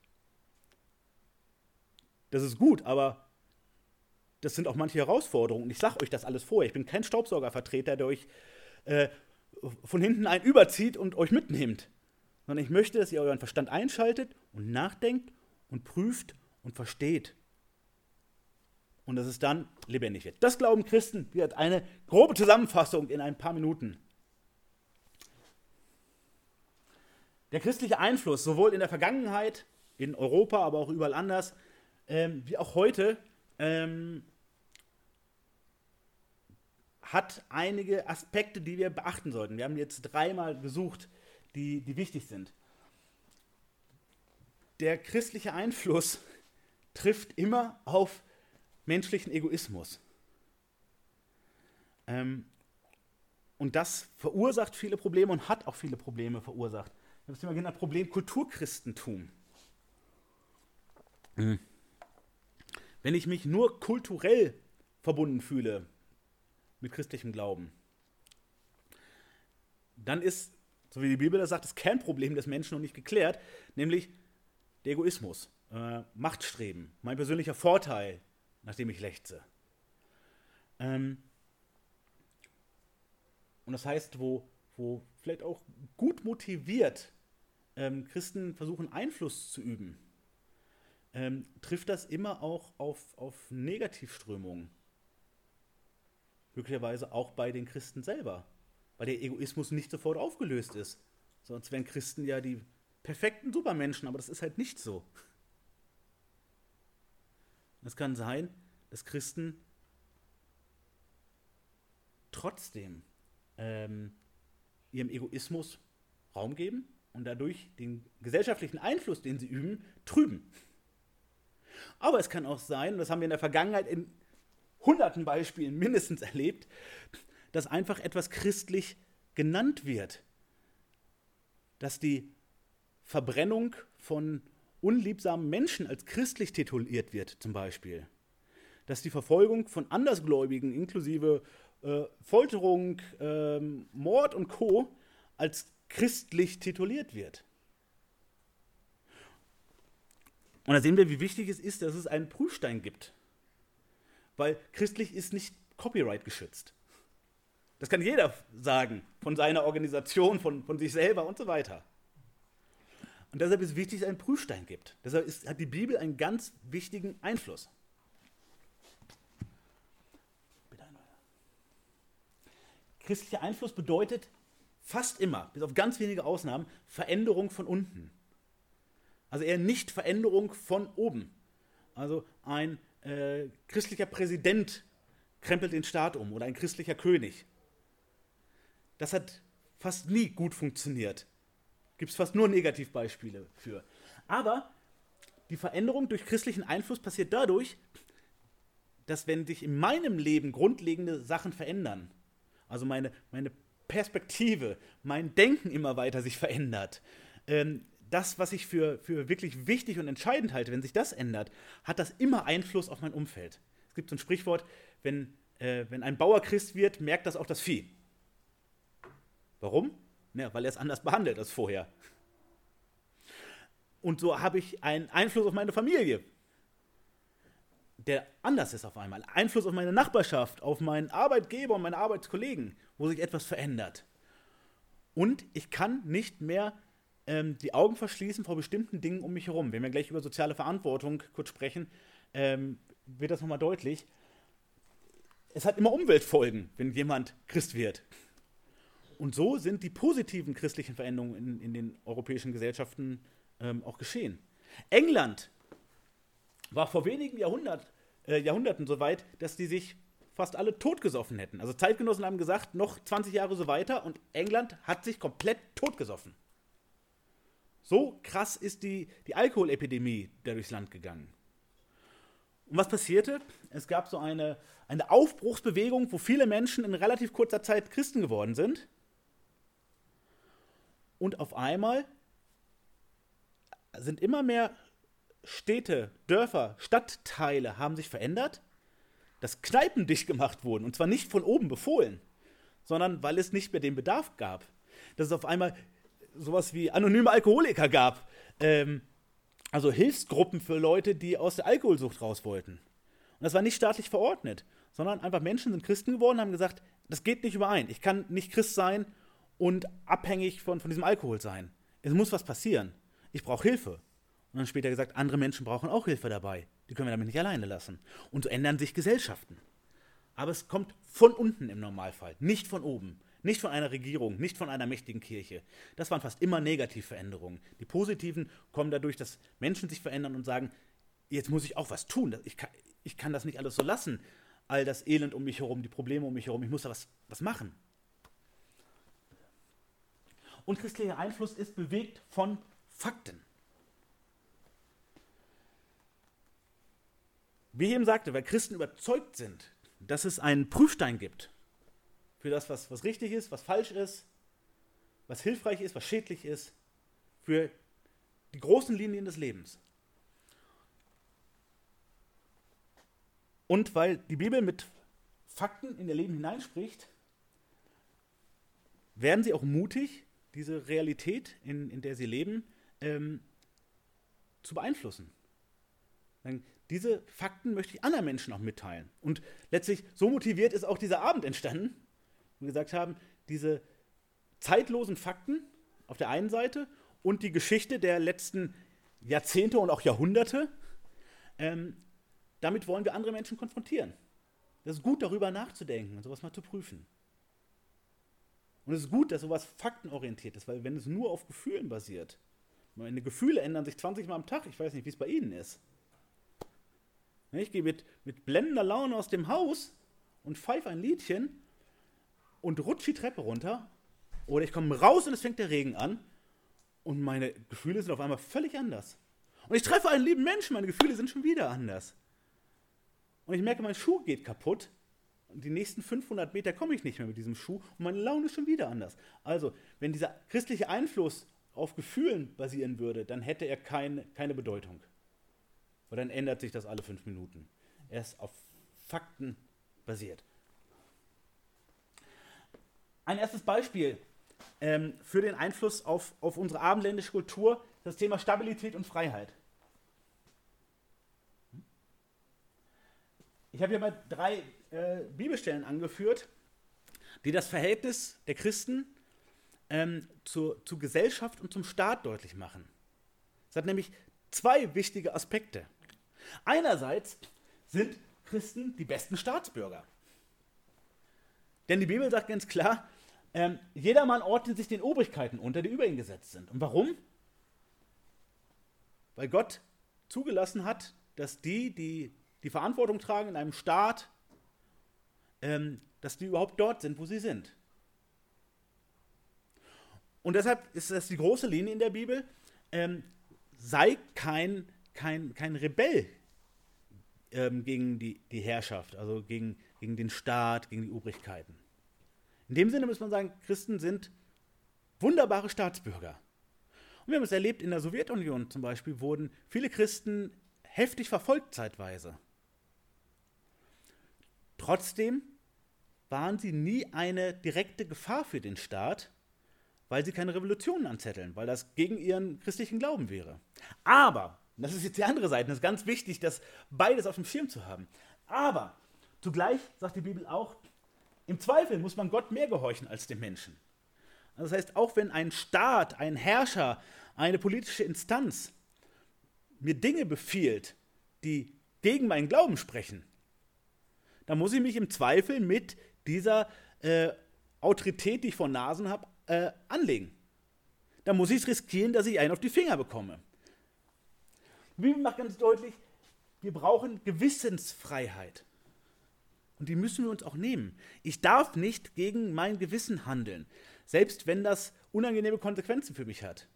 Das ist gut, aber das sind auch manche Herausforderungen. Ich sage euch das alles vorher. Ich bin kein Staubsaugervertreter, der euch von hinten einen überzieht und euch mitnimmt. Sondern ich möchte, dass ihr euren Verstand einschaltet und nachdenkt und prüft und versteht. Und dass es dann lebendig wird. Das glauben Christen. Wie gesagt, eine grobe Zusammenfassung in ein paar Minuten. Der christliche Einfluss, sowohl in der Vergangenheit, in Europa, aber auch überall anders, wie auch heute, hat einige Aspekte, die wir beachten sollten. Wir haben jetzt 3 gesucht, die wichtig sind. Der christliche Einfluss trifft immer auf menschlichen Egoismus. Und das verursacht viele Probleme und hat auch viele Probleme verursacht. Ich habe es immer genannt, Problem Kulturchristentum. Wenn ich mich nur kulturell verbunden fühle mit christlichem Glauben, dann ist, so wie die Bibel das sagt, das Kernproblem des Menschen noch nicht geklärt, nämlich der Egoismus, Machtstreben, mein persönlicher Vorteil, nach dem ich lechze. Und das heißt, wo vielleicht auch gut motiviert Christen versuchen, Einfluss zu üben, trifft das immer auch auf Negativströmungen. Möglicherweise auch bei den Christen selber, weil der Egoismus nicht sofort aufgelöst ist. Sonst wären Christen ja die perfekten Supermenschen, aber das ist halt nicht so. Es kann sein, dass Christen trotzdem ihrem Egoismus Raum geben und dadurch den gesellschaftlichen Einfluss, den sie üben, trüben. Aber es kann auch sein, und das haben wir in der Vergangenheit in hunderten Beispielen mindestens erlebt, dass einfach etwas christlich genannt wird. Dass die Verbrennung von unliebsamen Menschen als christlich tituliert wird, zum Beispiel. Dass die Verfolgung von Andersgläubigen inklusive Folterung, Mord und Co. als christlich tituliert wird. Und da sehen wir, wie wichtig es ist, dass es einen Prüfstein gibt. Weil christlich ist nicht Copyright geschützt. Das kann jeder sagen, von seiner Organisation, von sich selber und so weiter. Und deshalb ist es wichtig, dass es einen Prüfstein gibt. Deshalb hat die Bibel einen ganz wichtigen Einfluss. Christlicher Einfluss bedeutet fast immer, bis auf ganz wenige Ausnahmen, Veränderung von unten. Also eher nicht Veränderung von oben. Also ein christlicher Präsident krempelt den Staat um oder ein christlicher König. Das hat fast nie gut funktioniert. Gibt es fast nur Negativbeispiele für. Aber die Veränderung durch christlichen Einfluss passiert dadurch, dass wenn sich in meinem Leben grundlegende Sachen verändern, also meine Perspektive, mein Denken immer weiter sich verändert, das, was ich für wirklich wichtig und entscheidend halte, wenn sich das ändert, hat das immer Einfluss auf mein Umfeld. Es gibt so ein Sprichwort, wenn ein Bauer Christ wird, merkt das auch das Vieh. Warum? Ja, weil er es anders behandelt als vorher. Und so habe ich einen Einfluss auf meine Familie, der anders ist auf einmal. Einfluss auf meine Nachbarschaft, auf meinen Arbeitgeber und meine Arbeitskollegen, wo sich etwas verändert. Und ich kann nicht mehr die Augen verschließen vor bestimmten Dingen um mich herum. Wenn wir gleich über soziale Verantwortung kurz sprechen, wird das nochmal deutlich. Es hat immer Umweltfolgen, wenn jemand Christ wird. Und so sind die positiven christlichen Veränderungen in den europäischen Gesellschaften auch geschehen. England war vor wenigen Jahrhunderten so weit, dass die sich fast alle totgesoffen hätten. Also Zeitgenossen haben gesagt, noch 20 Jahre so weiter und England hat sich komplett totgesoffen. So krass ist die Alkoholepidemie da durchs Land gegangen. Und was passierte? Es gab so eine Aufbruchsbewegung, wo viele Menschen in relativ kurzer Zeit Christen geworden sind. Und auf einmal sind immer mehr Städte, Dörfer, Stadtteile haben sich verändert, dass Kneipen dicht gemacht wurden. Und zwar nicht von oben befohlen, sondern weil es nicht mehr den Bedarf gab. Dass es auf einmal sowas wie anonyme Alkoholiker gab. Also Hilfsgruppen für Leute, die aus der Alkoholsucht raus wollten. Und das war nicht staatlich verordnet, sondern einfach Menschen sind Christen geworden und haben gesagt, das geht nicht überein. Ich kann nicht Christ sein und abhängig von diesem Alkohol sein. Es muss was passieren. Ich brauche Hilfe. Und dann später gesagt, andere Menschen brauchen auch Hilfe dabei. Die können wir damit nicht alleine lassen. Und so ändern sich Gesellschaften. Aber es kommt von unten im Normalfall, nicht von oben. Nicht von einer Regierung, nicht von einer mächtigen Kirche. Das waren fast immer Negativveränderungen. Die positiven kommen dadurch, dass Menschen sich verändern und sagen, jetzt muss ich auch was tun. Ich kann das nicht alles so lassen. All das Elend um mich herum, die Probleme um mich herum. Ich muss da was machen. Und christlicher Einfluss ist bewegt von Fakten. Wie ich eben sagte, weil Christen überzeugt sind, dass es einen Prüfstein gibt für das, was richtig ist, was falsch ist, was hilfreich ist, was schädlich ist, für die großen Linien des Lebens. Und weil die Bibel mit Fakten in ihr Leben hineinspricht, werden sie auch mutig, diese Realität, in der sie leben, zu beeinflussen. Diese Fakten möchte ich anderen Menschen auch mitteilen. Und letztlich, so motiviert ist auch dieser Abend entstanden, wo wir gesagt haben, diese zeitlosen Fakten auf der einen Seite und die Geschichte der letzten Jahrzehnte und auch Jahrhunderte, damit wollen wir andere Menschen konfrontieren. Das ist gut, darüber nachzudenken und sowas mal zu prüfen. Und es ist gut, dass sowas faktenorientiert ist, weil wenn es nur auf Gefühlen basiert, meine Gefühle ändern sich 20 Mal am Tag, ich weiß nicht, wie es bei Ihnen ist. Ich gehe mit blendender Laune aus dem Haus und pfeife ein Liedchen und rutsche die Treppe runter. Oder ich komme raus und es fängt der Regen an und meine Gefühle sind auf einmal völlig anders. Und ich treffe einen lieben Menschen, meine Gefühle sind schon wieder anders. Und ich merke, mein Schuh geht kaputt. Und die nächsten 500 Meter komme ich nicht mehr mit diesem Schuh und meine Laune ist schon wieder anders. Also, wenn dieser christliche Einfluss auf Gefühlen basieren würde, dann hätte er keine Bedeutung. Weil dann ändert sich das alle 5 Minuten. Er ist auf Fakten basiert. Ein erstes Beispiel für den Einfluss auf unsere abendländische Kultur, das Thema Stabilität und Freiheit. Ich habe hier mal 3 Bibelstellen angeführt, die das Verhältnis der Christen zur Gesellschaft und zum Staat deutlich machen. Es hat nämlich 2 wichtige Aspekte. Einerseits sind Christen die besten Staatsbürger. Denn die Bibel sagt ganz klar, jedermann ordnet sich den Obrigkeiten unter, die über ihn gesetzt sind. Und warum? Weil Gott zugelassen hat, dass die Verantwortung tragen in einem Staat, dass die überhaupt dort sind, wo sie sind. Und deshalb ist das die große Linie in der Bibel, sei kein Rebell gegen die Herrschaft, also gegen den Staat, gegen die Obrigkeiten. In dem Sinne muss man sagen, Christen sind wunderbare Staatsbürger. Und wir haben es erlebt, in der Sowjetunion zum Beispiel wurden viele Christen heftig verfolgt zeitweise. Trotzdem waren sie nie eine direkte Gefahr für den Staat, weil sie keine Revolutionen anzetteln, weil das gegen ihren christlichen Glauben wäre. Aber, und das ist jetzt die andere Seite, das ist ganz wichtig, das beides auf dem Schirm zu haben, aber zugleich sagt die Bibel auch, im Zweifel muss man Gott mehr gehorchen als dem Menschen. Also das heißt, auch wenn ein Staat, ein Herrscher, eine politische Instanz mir Dinge befiehlt, die gegen meinen Glauben sprechen, dann muss ich mich im Zweifel mit dieser Autorität, die ich vor Nasen habe, anlegen. Da muss ich es riskieren, dass ich einen auf die Finger bekomme. Die Bibel macht ganz deutlich, wir brauchen Gewissensfreiheit. Und die müssen wir uns auch nehmen. Ich darf nicht gegen mein Gewissen handeln, selbst wenn das unangenehme Konsequenzen für mich hat.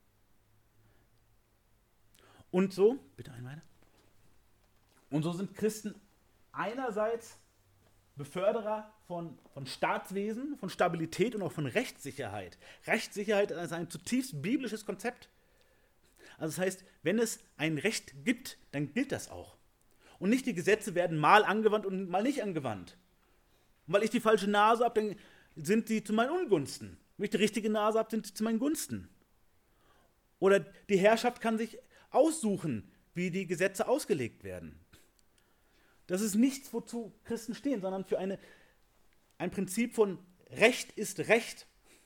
Und so, bitte ein weiter. Und so sind Christen einerseits Beförderer von Staatswesen, von Stabilität und auch von Rechtssicherheit. Rechtssicherheit ist ein zutiefst biblisches Konzept. Also das heißt, wenn es ein Recht gibt, dann gilt das auch. Und nicht die Gesetze werden mal angewandt und mal nicht angewandt. Und weil ich die falsche Nase habe, dann sind sie zu meinen Ungunsten. Wenn ich die richtige Nase habe, sind sie zu meinen Gunsten. Oder die Herrschaft kann sich aussuchen, wie die Gesetze ausgelegt werden. Das ist nichts, wozu Christen stehen, sondern für ein Prinzip von Recht ist Recht.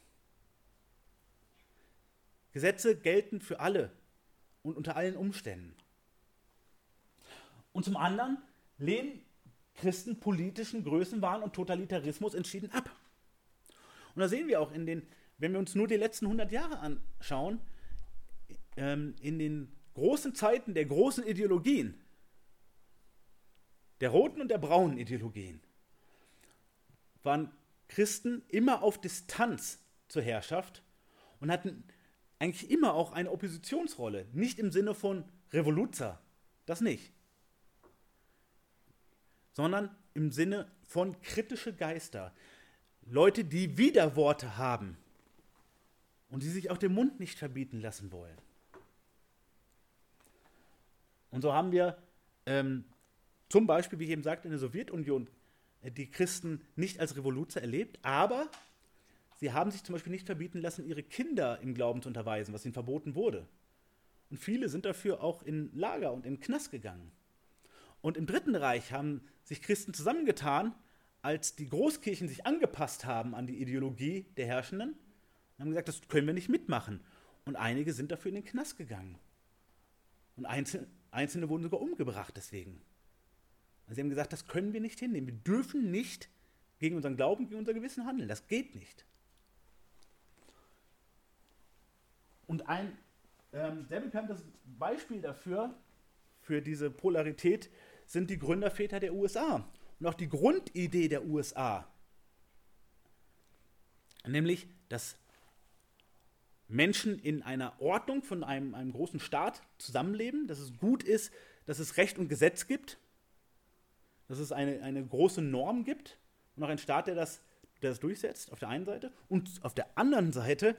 Gesetze gelten für alle und unter allen Umständen. Und zum anderen lehnen Christen politischen Größenwahn und Totalitarismus entschieden ab. Und da sehen wir auch wenn wir uns nur die letzten 100 Jahre anschauen, in den großen Zeiten der großen Ideologien, der roten und der braunen Ideologien, waren Christen immer auf Distanz zur Herrschaft und hatten eigentlich immer auch eine Oppositionsrolle. Nicht im Sinne von Revoluzer, das nicht, sondern im Sinne von kritische Geister. Leute, die Widerworte haben und die sich auch den Mund nicht verbieten lassen wollen. Und so haben wir zum Beispiel, wie ich eben sagte, in der Sowjetunion die Christen nicht als Revoluzer erlebt, aber sie haben sich zum Beispiel nicht verbieten lassen, ihre Kinder im Glauben zu unterweisen, was ihnen verboten wurde. Und viele sind dafür auch in Lager und in den Knast gegangen. Und im Dritten Reich haben sich Christen zusammengetan, als die Großkirchen sich angepasst haben an die Ideologie der Herrschenden, und haben gesagt, das können wir nicht mitmachen. Und einige sind dafür in den Knast gegangen. Und Einzelne wurden sogar umgebracht deswegen. Also sie haben gesagt, das können wir nicht hinnehmen. Wir dürfen nicht gegen unseren Glauben, gegen unser Gewissen handeln. Das geht nicht. Und ein sehr bekanntes Beispiel dafür, für diese Polarität, sind die Gründerväter der USA und auch die Grundidee der USA. Nämlich, dass Menschen in einer Ordnung von einem großen Staat zusammenleben, dass es gut ist, dass es Recht und Gesetz gibt, dass es eine große Norm gibt und auch einen Staat, der das durchsetzt, auf der einen Seite. Und auf der anderen Seite,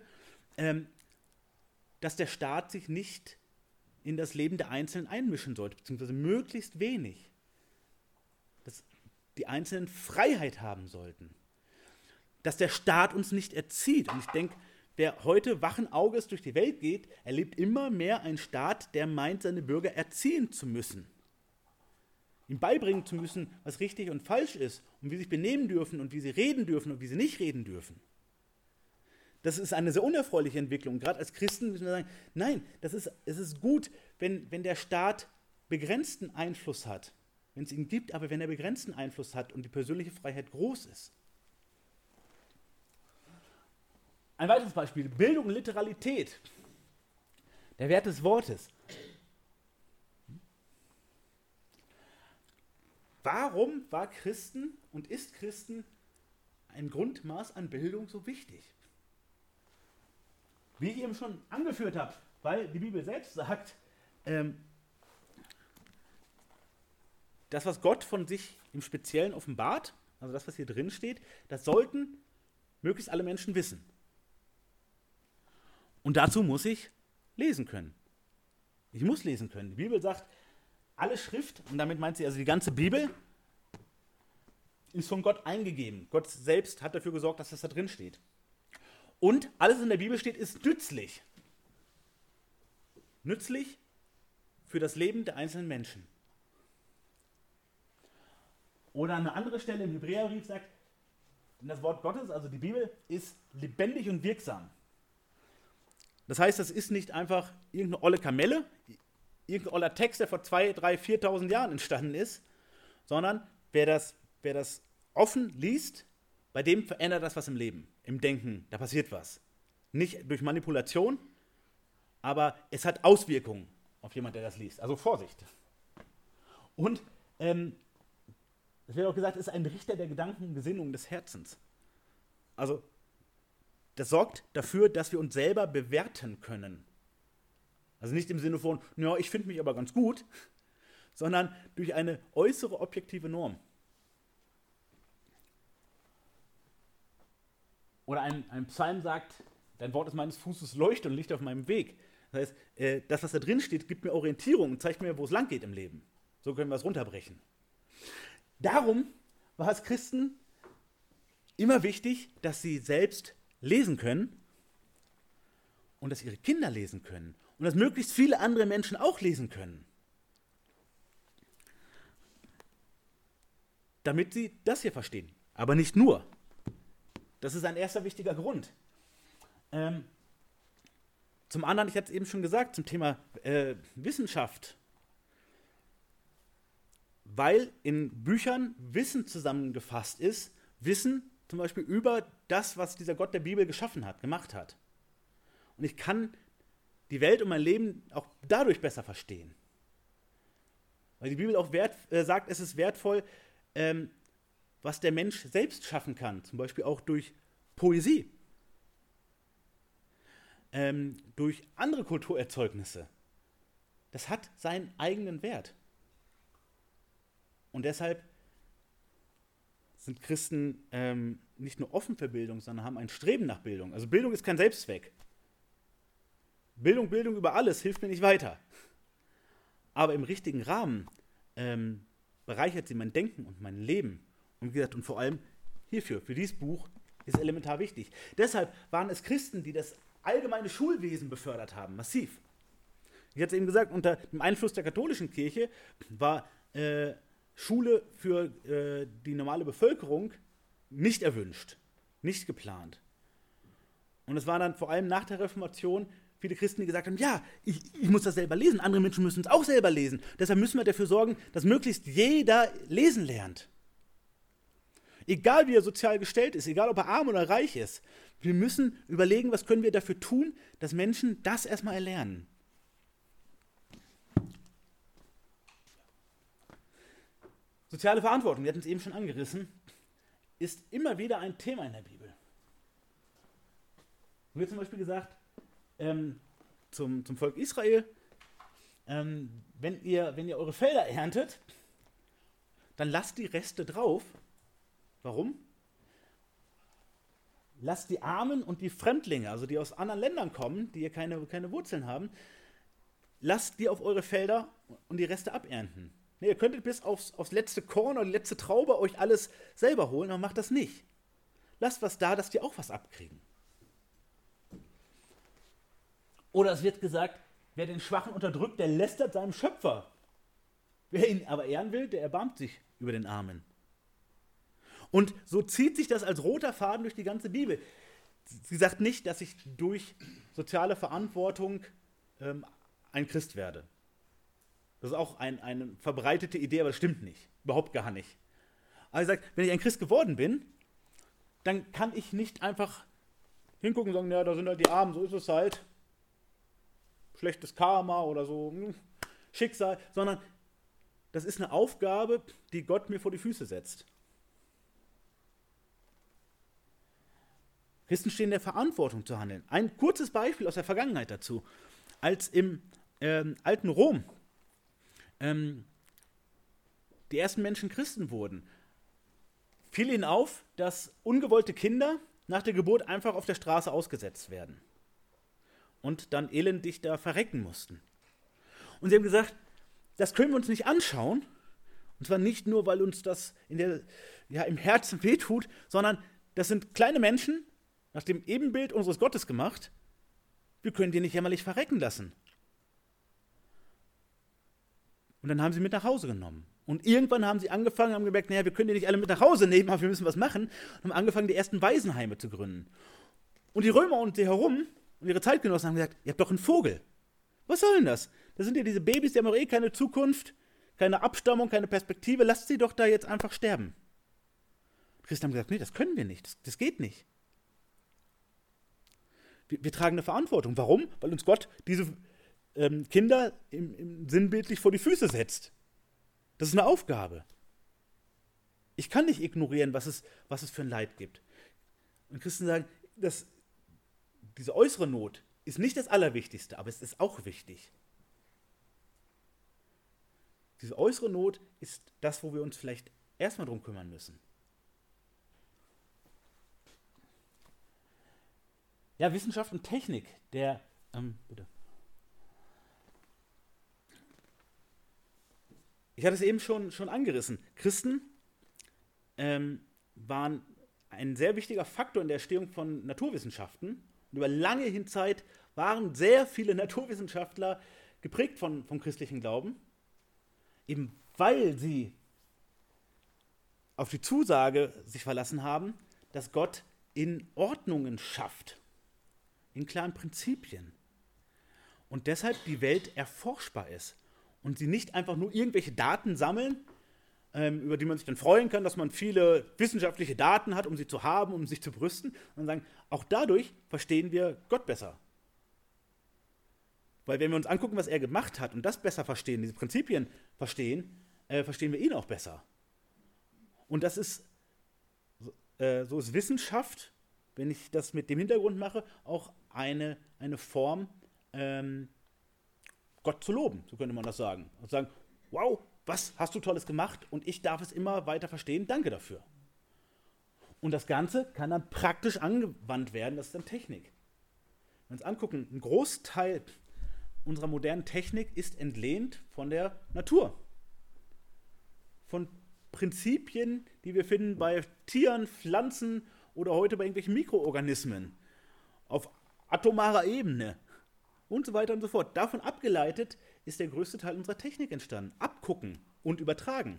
dass der Staat sich nicht in das Leben der Einzelnen einmischen sollte, beziehungsweise möglichst wenig. Dass die Einzelnen Freiheit haben sollten. Dass der Staat uns nicht erzieht. Und ich denke, wer heute wachen Auges durch die Welt geht, erlebt immer mehr einen Staat, der meint, seine Bürger erziehen zu müssen. Ihm beibringen zu müssen, was richtig und falsch ist und wie sie sich benehmen dürfen und wie sie reden dürfen und wie sie nicht reden dürfen. Das ist eine sehr unerfreuliche Entwicklung. Gerade als Christen müssen wir sagen, nein, es ist gut, wenn der Staat begrenzten Einfluss hat, wenn es ihn gibt, aber wenn er begrenzten Einfluss hat und die persönliche Freiheit groß ist. Ein weiteres Beispiel, Bildung und Literalität. Der Wert des Wortes. Warum war Christen und ist Christen ein Grundmaß an Bildung so wichtig? Wie ich eben schon angeführt habe, weil die Bibel selbst sagt, das, was Gott von sich im Speziellen offenbart, also das, was hier drin steht, das sollten möglichst alle Menschen wissen. Und dazu muss ich lesen können. Ich muss lesen können. Die Bibel sagt, alle Schrift, und damit meint sie also die ganze Bibel, ist von Gott eingegeben. Gott selbst hat dafür gesorgt, dass das da drin steht. Und alles, was in der Bibel steht, ist nützlich. Nützlich für das Leben der einzelnen Menschen. Oder eine andere Stelle im Hebräerbrief sagt, das Wort Gottes, also die Bibel, ist lebendig und wirksam. Das heißt, das ist nicht einfach irgendeine olle Kamelle, irgendein oller Text, der vor 2.000, 3.000, 4.000 Jahren entstanden ist, sondern wer das offen liest, bei dem verändert das was im Leben, im Denken, da passiert was. Nicht durch Manipulation, aber es hat Auswirkungen auf jemanden, der das liest. Also Vorsicht. Und es wird auch gesagt, es ist ein Richter der Gedanken und Gesinnungen des Herzens. Also das sorgt dafür, dass wir uns selber bewerten können. Also nicht im Sinne von, ja, ich finde mich aber ganz gut, sondern durch eine äußere objektive Norm. Oder ein Psalm sagt, dein Wort ist meines Fußes Leuchte und Licht auf meinem Weg. Das heißt, das, was da drin steht, gibt mir Orientierung und zeigt mir, wo es lang geht im Leben. So können wir es runterbrechen. Darum war es Christen immer wichtig, dass sie selbst lesen können und dass ihre Kinder lesen können und dass möglichst viele andere Menschen auch lesen können. Damit sie das hier verstehen. Aber nicht nur. Das ist ein erster wichtiger Grund. Zum anderen, ich hatte es eben schon gesagt, zum Thema Wissenschaft. Weil in Büchern Wissen zusammengefasst ist, Wissen zum Beispiel über das, was dieser Gott der Bibel geschaffen hat, gemacht hat. Und ich kann die Welt und mein Leben auch dadurch besser verstehen. Weil die Bibel auch sagt, es ist wertvoll, was der Mensch selbst schaffen kann, zum Beispiel auch durch Poesie, durch andere Kulturerzeugnisse. Das hat seinen eigenen Wert. Und deshalb sind Christen nicht nur offen für Bildung, sondern haben ein Streben nach Bildung. Also Bildung ist kein Selbstzweck. Bildung über alles hilft mir nicht weiter. Aber im richtigen Rahmen bereichert sie mein Denken und mein Leben. Und wie gesagt, und vor allem hierfür, für dieses Buch, ist elementar wichtig. Deshalb waren es Christen, die das allgemeine Schulwesen befördert haben, massiv. Ich hatte es eben gesagt, unter dem Einfluss der katholischen Kirche war Schule für die normale Bevölkerung nicht erwünscht, nicht geplant. Und es war dann vor allem nach der Reformation viele Christen, die gesagt haben, ja, ich muss das selber lesen, andere Menschen müssen es auch selber lesen. Deshalb müssen wir dafür sorgen, dass möglichst jeder lesen lernt. Egal wie er sozial gestellt ist, egal ob er arm oder reich ist, wir müssen überlegen, was können wir dafür tun, dass Menschen das erstmal erlernen. Soziale Verantwortung, wir hatten es eben schon angerissen, ist immer wieder ein Thema in der Bibel. Wird zum Beispiel gesagt, zum Volk Israel, wenn ihr eure Felder erntet, dann lasst die Reste drauf. Warum? Lasst die Armen und die Fremdlinge, also die aus anderen Ländern kommen, die hier keine Wurzeln haben, lasst die auf eure Felder und die Reste abernten. Nee, ihr könntet bis aufs letzte Korn oder die letzte Traube euch alles selber holen, aber macht das nicht. Lasst was da, dass die auch was abkriegen. Oder es wird gesagt, wer den Schwachen unterdrückt, der lästert seinem Schöpfer. Wer ihn aber ehren will, der erbarmt sich über den Armen. Und so zieht sich das als roter Faden durch die ganze Bibel. Sie sagt nicht, dass ich durch soziale Verantwortung ein Christ werde. Das ist auch eine verbreitete Idee, aber das stimmt nicht. Überhaupt gar nicht. Aber sie sagt, wenn ich ein Christ geworden bin, dann kann ich nicht einfach hingucken und sagen, ja, da sind halt die Armen, so ist es halt. Schlechtes Karma oder so, Schicksal, sondern das ist eine Aufgabe, die Gott mir vor die Füße setzt. Christen stehen in der Verantwortung zu handeln. Ein kurzes Beispiel aus der Vergangenheit dazu. Als im alten Rom die ersten Menschen Christen wurden, fiel ihnen auf, dass ungewollte Kinder nach der Geburt einfach auf der Straße ausgesetzt werden und dann elendig da verrecken mussten. Und sie haben gesagt, das können wir uns nicht anschauen, und zwar nicht nur, weil uns das im Herzen wehtut, sondern das sind kleine Menschen, nach dem Ebenbild unseres Gottes gemacht, wir können die nicht jämmerlich verrecken lassen. Und dann haben sie mit nach Hause genommen. Und irgendwann haben sie angefangen, haben gemerkt, naja, wir können die nicht alle mit nach Hause nehmen, aber wir müssen was machen, und haben angefangen, die ersten Waisenheime zu gründen. Und die Römer und die herum und ihre Zeitgenossen haben gesagt, ihr habt doch einen Vogel. Was soll denn das? Das sind ja diese Babys, die haben doch eh keine Zukunft, keine Abstammung, keine Perspektive. Lasst sie doch da jetzt einfach sterben. Die Christen haben gesagt, nee, das können wir nicht. Das geht nicht. Wir tragen eine Verantwortung. Warum? Weil uns Gott diese Kinder sinnbildlich vor die Füße setzt. Das ist eine Aufgabe. Ich kann nicht ignorieren, was es für ein Leid gibt. Und Christen sagen, diese äußere Not ist nicht das Allerwichtigste, aber es ist auch wichtig. Diese äußere Not ist das, wo wir uns vielleicht erstmal drum kümmern müssen. Ja, Wissenschaft und Technik, bitte. Ich hatte es eben schon angerissen. Christen waren ein sehr wichtiger Faktor in der Entstehung von Naturwissenschaften. Und über lange Zeit waren sehr viele Naturwissenschaftler geprägt vom christlichen Glauben, eben weil sie auf die Zusage sich verlassen haben, dass Gott in Ordnungen schafft, in klaren Prinzipien. Und deshalb die Welt erforschbar ist. Und sie nicht einfach nur irgendwelche Daten sammeln, über die man sich dann freuen kann, dass man viele wissenschaftliche Daten hat, um sie zu haben, um sich zu brüsten, und sagen, auch dadurch verstehen wir Gott besser. Weil wenn wir uns angucken, was er gemacht hat und das besser verstehen, diese Prinzipien verstehen, verstehen wir ihn auch besser. Und das ist, so ist Wissenschaft, wenn ich das mit dem Hintergrund mache, auch eine Form, Gott zu loben, so könnte man das sagen. Und sagen, wow, was hast du Tolles gemacht und ich darf es immer weiter verstehen, danke dafür. Und das Ganze kann dann praktisch angewandt werden, das ist dann Technik. Wenn wir uns angucken, ein Großteil unserer modernen Technik ist entlehnt von der Natur. Von Prinzipien, die wir finden bei Tieren, Pflanzen oder heute bei irgendwelchen Mikroorganismen. Auf atomarer Ebene. Und so weiter und so fort. Davon abgeleitet ist der größte Teil unserer Technik entstanden. Abgucken und übertragen.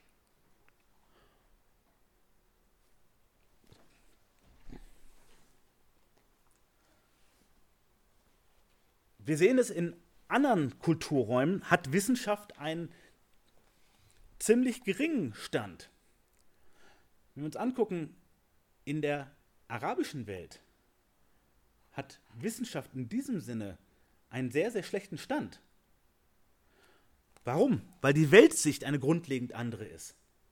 Wir sehen es in anderen Kulturräumen, hat Wissenschaft einen ziemlich geringen Stand. Wenn wir uns angucken, in der arabischen Welt hat Wissenschaft in diesem Sinne einen sehr, sehr schlechten Stand. Warum? Weil die Weltsicht eine grundlegend andere ist.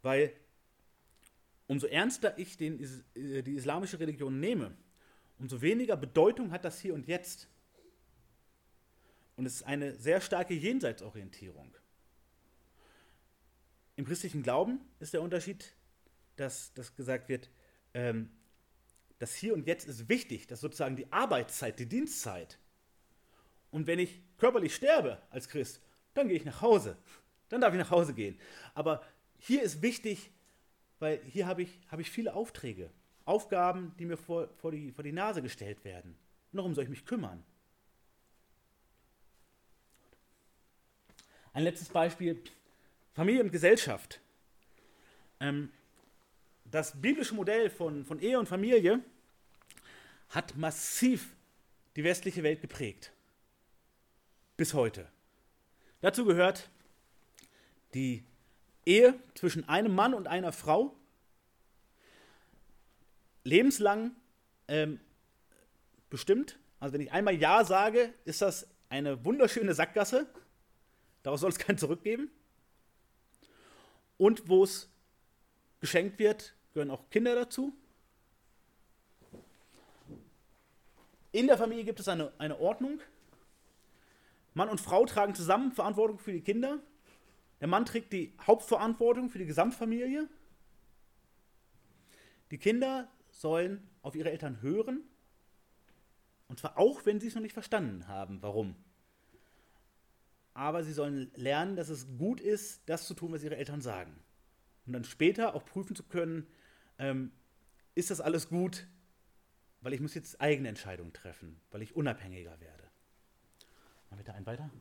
Weil umso ernster ich die islamische Religion nehme, umso weniger Bedeutung hat das Hier und Jetzt. Und es ist eine sehr starke Jenseitsorientierung. Im christlichen Glauben ist der Unterschied, dass gesagt wird, das Hier und Jetzt ist wichtig, das ist sozusagen die Arbeitszeit, die Dienstzeit. Und wenn ich körperlich sterbe als Christ, dann gehe ich nach Hause. Dann darf ich nach Hause gehen. Aber hier ist wichtig, weil hier habe ich viele Aufträge, Aufgaben, die mir vor die Nase gestellt werden. Und darum soll ich mich kümmern. Ein letztes Beispiel, Familie und Gesellschaft. Das biblische Modell von Ehe und Familie hat massiv die westliche Welt geprägt. Bis heute. Dazu gehört die Ehe zwischen einem Mann und einer Frau, lebenslang bestimmt. Also wenn ich einmal Ja sage, ist das eine wunderschöne Sackgasse. Daraus soll es kein Zurück geben. Und wo es geschenkt wird, gehören auch Kinder dazu. In der Familie gibt es eine Ordnung. Mann und Frau tragen zusammen Verantwortung für die Kinder. Der Mann trägt die Hauptverantwortung für die Gesamtfamilie. Die Kinder sollen auf ihre Eltern hören. Und zwar auch, wenn sie es noch nicht verstanden haben. Warum? Aber sie sollen lernen, dass es gut ist, das zu tun, was ihre Eltern sagen. Und dann später auch prüfen zu können, ist das alles gut, weil ich muss jetzt eigene Entscheidungen treffen, weil ich unabhängiger werde. Mal bitte einen weiter.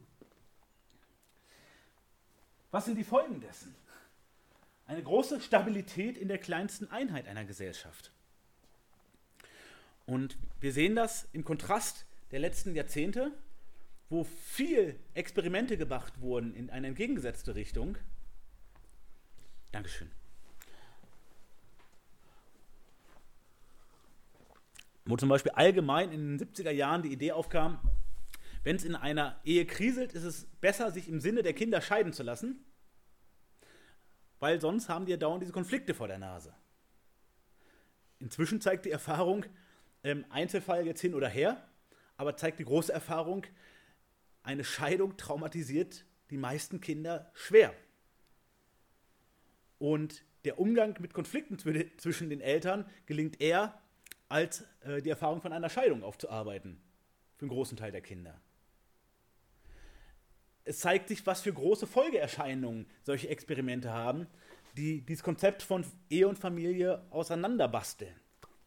Was sind die Folgen dessen? Eine große Stabilität in der kleinsten Einheit einer Gesellschaft. Und wir sehen das im Kontrast der letzten Jahrzehnte, wo viel Experimente gemacht wurden in eine entgegengesetzte Richtung. Dankeschön. Wo zum Beispiel allgemein in den 70er Jahren die Idee aufkam, wenn es in einer Ehe kriselt, ist es besser, sich im Sinne der Kinder scheiden zu lassen, weil sonst haben die ja dauernd diese Konflikte vor der Nase. Inzwischen zeigt die Erfahrung, Einzelfall jetzt hin oder her, aber zeigt die große Erfahrung, eine Scheidung traumatisiert die meisten Kinder schwer. Und der Umgang mit Konflikten zwischen den Eltern gelingt eher, als die Erfahrung von einer Scheidung aufzuarbeiten, für einen großen Teil der Kinder. Es zeigt sich, was für große Folgeerscheinungen solche Experimente haben, die dieses Konzept von Ehe und Familie auseinanderbasteln.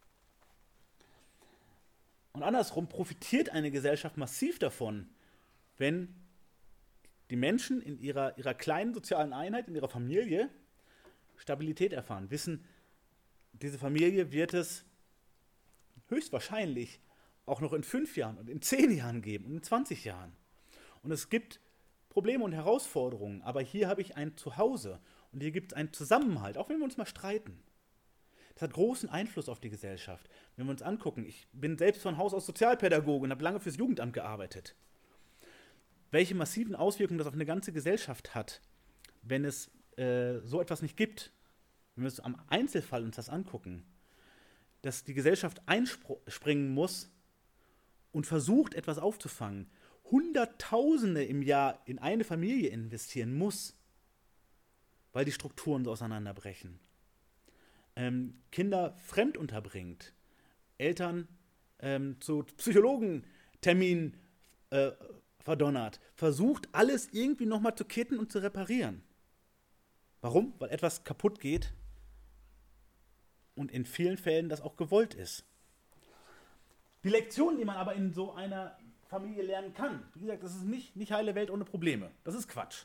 Und andersrum profitiert eine Gesellschaft massiv davon, wenn die Menschen in ihrer kleinen sozialen Einheit, in ihrer Familie, Stabilität erfahren, wissen, diese Familie wird es höchstwahrscheinlich auch noch in 5 Jahren und in 10 Jahren geben und in 20 Jahren. Und es gibt Probleme und Herausforderungen, aber hier habe ich ein Zuhause und hier gibt es einen Zusammenhalt, auch wenn wir uns mal streiten. Das hat großen Einfluss auf die Gesellschaft. Wenn wir uns angucken, ich bin selbst von Haus aus Sozialpädagoge und habe lange fürs Jugendamt gearbeitet. Welche massiven Auswirkungen das auf eine ganze Gesellschaft hat, wenn es so etwas nicht gibt, wenn wir uns am Einzelfall uns das angucken, dass die Gesellschaft einspringen muss und versucht, etwas aufzufangen, Hunderttausende im Jahr in eine Familie investieren muss, weil die Strukturen so auseinanderbrechen. Kinder fremd unterbringt, Eltern zu Psychologenterminen verdonnert, versucht, alles irgendwie nochmal zu kitten und zu reparieren. Warum? Weil etwas kaputt geht und in vielen Fällen das auch gewollt ist. Die Lektionen, die man aber in so einer Familie lernen kann, wie gesagt, das ist nicht heile Welt ohne Probleme. Das ist Quatsch.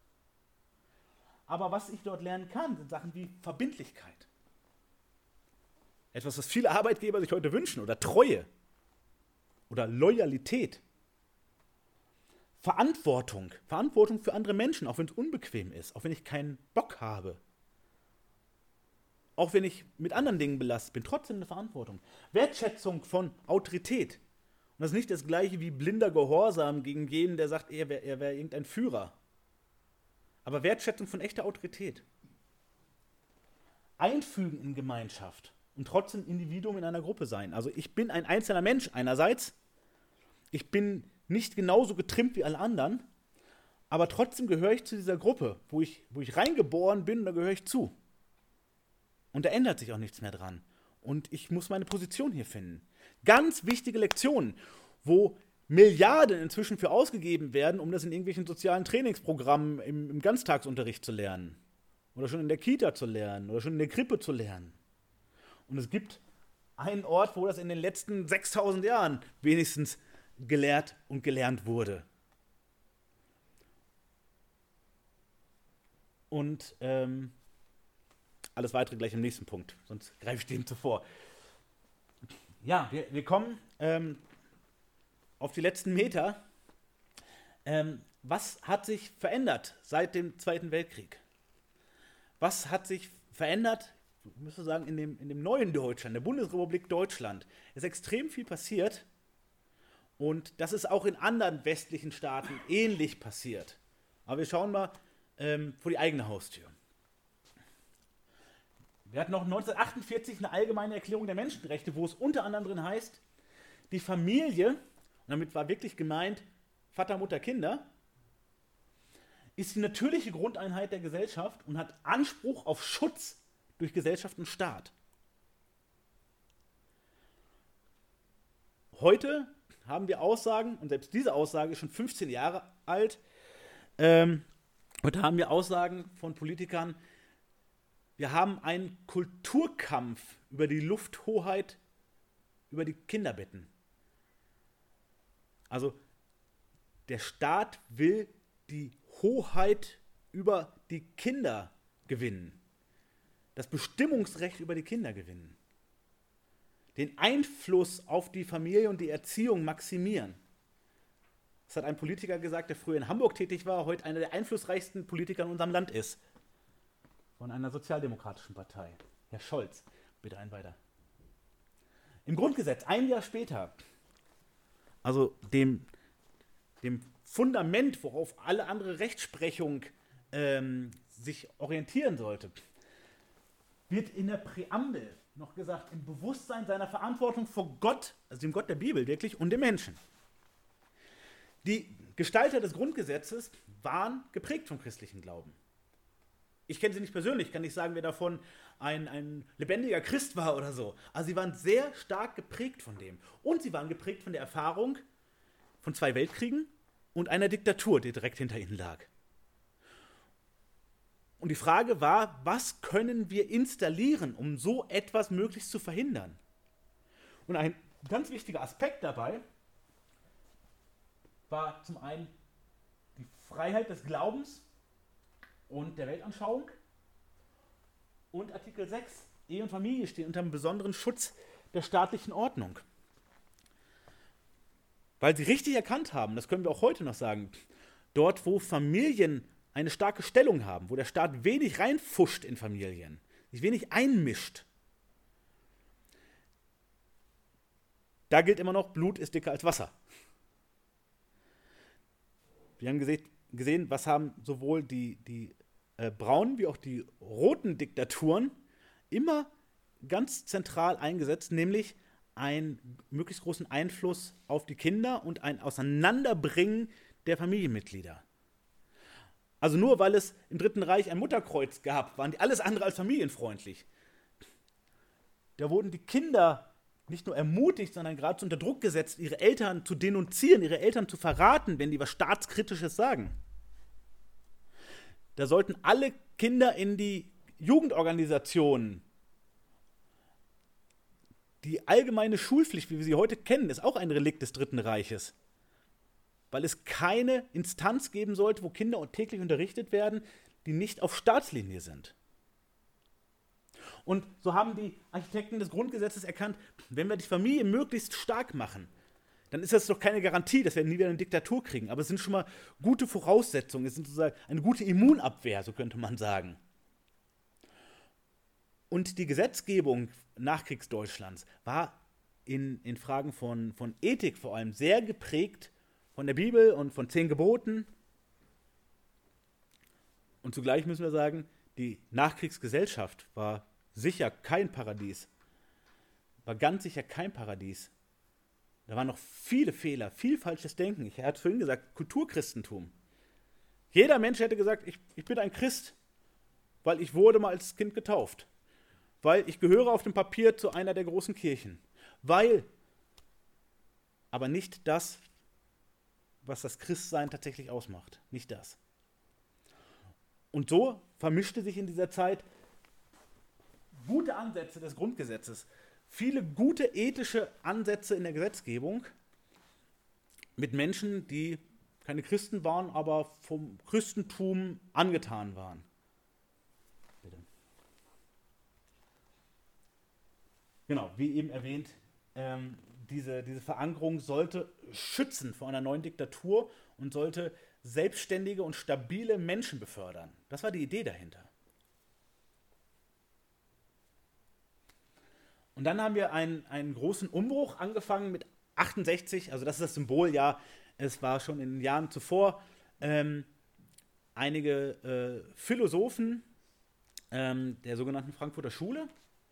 Aber was ich dort lernen kann, sind Sachen wie Verbindlichkeit. Etwas, was viele Arbeitgeber sich heute wünschen, oder Treue oder Loyalität. Verantwortung für andere Menschen, auch wenn es unbequem ist, auch wenn ich keinen Bock habe. Auch wenn ich mit anderen Dingen belastet bin, trotzdem eine Verantwortung. Wertschätzung von Autorität. Und das ist nicht das Gleiche wie blinder Gehorsam gegen jeden, der sagt, er wäre irgendein Führer. Aber Wertschätzung von echter Autorität. einfügen in Gemeinschaft und trotzdem Individuum in einer Gruppe sein. Also ich bin ein einzelner Mensch einerseits, ich bin nicht genauso getrimmt wie alle anderen, aber trotzdem gehöre ich zu dieser Gruppe, wo ich reingeboren bin, da gehöre ich zu. Und da ändert sich auch nichts mehr dran. Und ich muss meine Position hier finden. Ganz wichtige Lektionen, wo Milliarden inzwischen für ausgegeben werden, um das in irgendwelchen sozialen Trainingsprogrammen im Ganztagsunterricht zu lernen. Oder schon in der Kita zu lernen. Oder schon in der Krippe zu lernen. Und es gibt einen Ort, wo das in den letzten 6000 Jahren wenigstens gelehrt und gelernt wurde. Und alles Weitere gleich im nächsten Punkt, sonst greife ich dem zuvor. Ja, wir kommen auf die letzten Meter. Was hat sich verändert seit dem Zweiten Weltkrieg? Was hat sich verändert, ich müsste sagen, in dem neuen Deutschland, der Bundesrepublik Deutschland? Es ist extrem viel passiert und das ist auch in anderen westlichen Staaten ähnlich passiert. Aber wir schauen mal vor die eigene Haustür. Wir hatten noch 1948 eine allgemeine Erklärung der Menschenrechte, wo es unter anderem drin heißt, die Familie, und damit war wirklich gemeint Vater, Mutter, Kinder, ist die natürliche Grundeinheit der Gesellschaft und hat Anspruch auf Schutz durch Gesellschaft und Staat. Heute haben wir Aussagen, und selbst diese Aussage ist schon 15 Jahre alt, heute haben wir Aussagen von Politikern, wir haben einen Kulturkampf über die Lufthoheit über die Kinderbetten. Also der Staat will die Hoheit über die Kinder gewinnen. Das Bestimmungsrecht über die Kinder gewinnen. Den Einfluss auf die Familie und die Erziehung maximieren. Das hat ein Politiker gesagt, der früher in Hamburg tätig war, heute einer der einflussreichsten Politiker in unserem Land ist. Von einer sozialdemokratischen Partei. Herr Scholz, bitte ein weiter. Im Grundgesetz, ein Jahr später, also dem Fundament, worauf alle andere Rechtsprechung sich orientieren sollte, wird in der Präambel noch gesagt, im Bewusstsein seiner Verantwortung vor Gott, also dem Gott der Bibel wirklich, und dem Menschen. Die Gestalter des Grundgesetzes waren geprägt vom christlichen Glauben. Ich kenne sie nicht persönlich, kann nicht sagen, wer davon ein lebendiger Christ war oder so. Also sie waren sehr stark geprägt von dem. Und sie waren geprägt von der Erfahrung von 2 Weltkriegen und einer Diktatur, die direkt hinter ihnen lag. Und die Frage war, was können wir installieren, um so etwas möglichst zu verhindern? Und ein ganz wichtiger Aspekt dabei war zum einen die Freiheit des Glaubens und der Weltanschauung. Und Artikel 6, Ehe und Familie stehen unter einem besonderen Schutz der staatlichen Ordnung. Weil sie richtig erkannt haben, das können wir auch heute noch sagen, dort wo Familien eine starke Stellung haben, wo der Staat wenig reinfuscht in Familien, sich wenig einmischt, da gilt immer noch, Blut ist dicker als Wasser. Wir haben gesehen, was haben sowohl die braunen wie auch die roten Diktaturen immer ganz zentral eingesetzt, nämlich einen möglichst großen Einfluss auf die Kinder und ein Auseinanderbringen der Familienmitglieder. Also nur weil es im Dritten Reich ein Mutterkreuz gab, waren die alles andere als familienfreundlich. Da wurden die Kinder nicht nur ermutigt, sondern geradezu unter Druck gesetzt, ihre Eltern zu denunzieren, ihre Eltern zu verraten, wenn die was Staatskritisches sagen. Da sollten alle Kinder in die Jugendorganisationen. Die allgemeine Schulpflicht, wie wir sie heute kennen, ist auch ein Relikt des Dritten Reiches. Weil es keine Instanz geben sollte, wo Kinder täglich unterrichtet werden, die nicht auf Staatslinie sind. Und so haben die Architekten des Grundgesetzes erkannt, wenn wir die Familie möglichst stark machen, dann ist das doch keine Garantie, dass wir nie wieder eine Diktatur kriegen. Aber es sind schon mal gute Voraussetzungen, es sind sozusagen eine gute Immunabwehr, so könnte man sagen. Und die Gesetzgebung Nachkriegsdeutschlands war in Fragen von Ethik vor allem sehr geprägt von der Bibel und von 10 Geboten. Und zugleich müssen wir sagen, die Nachkriegsgesellschaft war sicher kein Paradies. War ganz sicher kein Paradies. Da waren noch viele Fehler, viel falsches Denken. Ich hatte vorhin gesagt, Kulturchristentum. Jeder Mensch hätte gesagt, ich bin ein Christ, weil ich wurde mal als Kind getauft. Weil ich gehöre auf dem Papier zu einer der großen Kirchen. Weil, aber nicht das, was das Christsein tatsächlich ausmacht. Nicht das. Und so vermischte sich in dieser Zeit gute Ansätze des Grundgesetzes, viele gute ethische Ansätze in der Gesetzgebung mit Menschen, die keine Christen waren, aber vom Christentum angetan waren. Bitte. Genau, wie eben erwähnt, diese Verankerung sollte schützen vor einer neuen Diktatur und sollte selbstständige und stabile Menschen befördern. Das war die Idee dahinter. Und dann haben wir einen großen Umbruch angefangen mit 68, also das ist das Symboljahr. Es war schon in den Jahren zuvor einige Philosophen der sogenannten Frankfurter Schule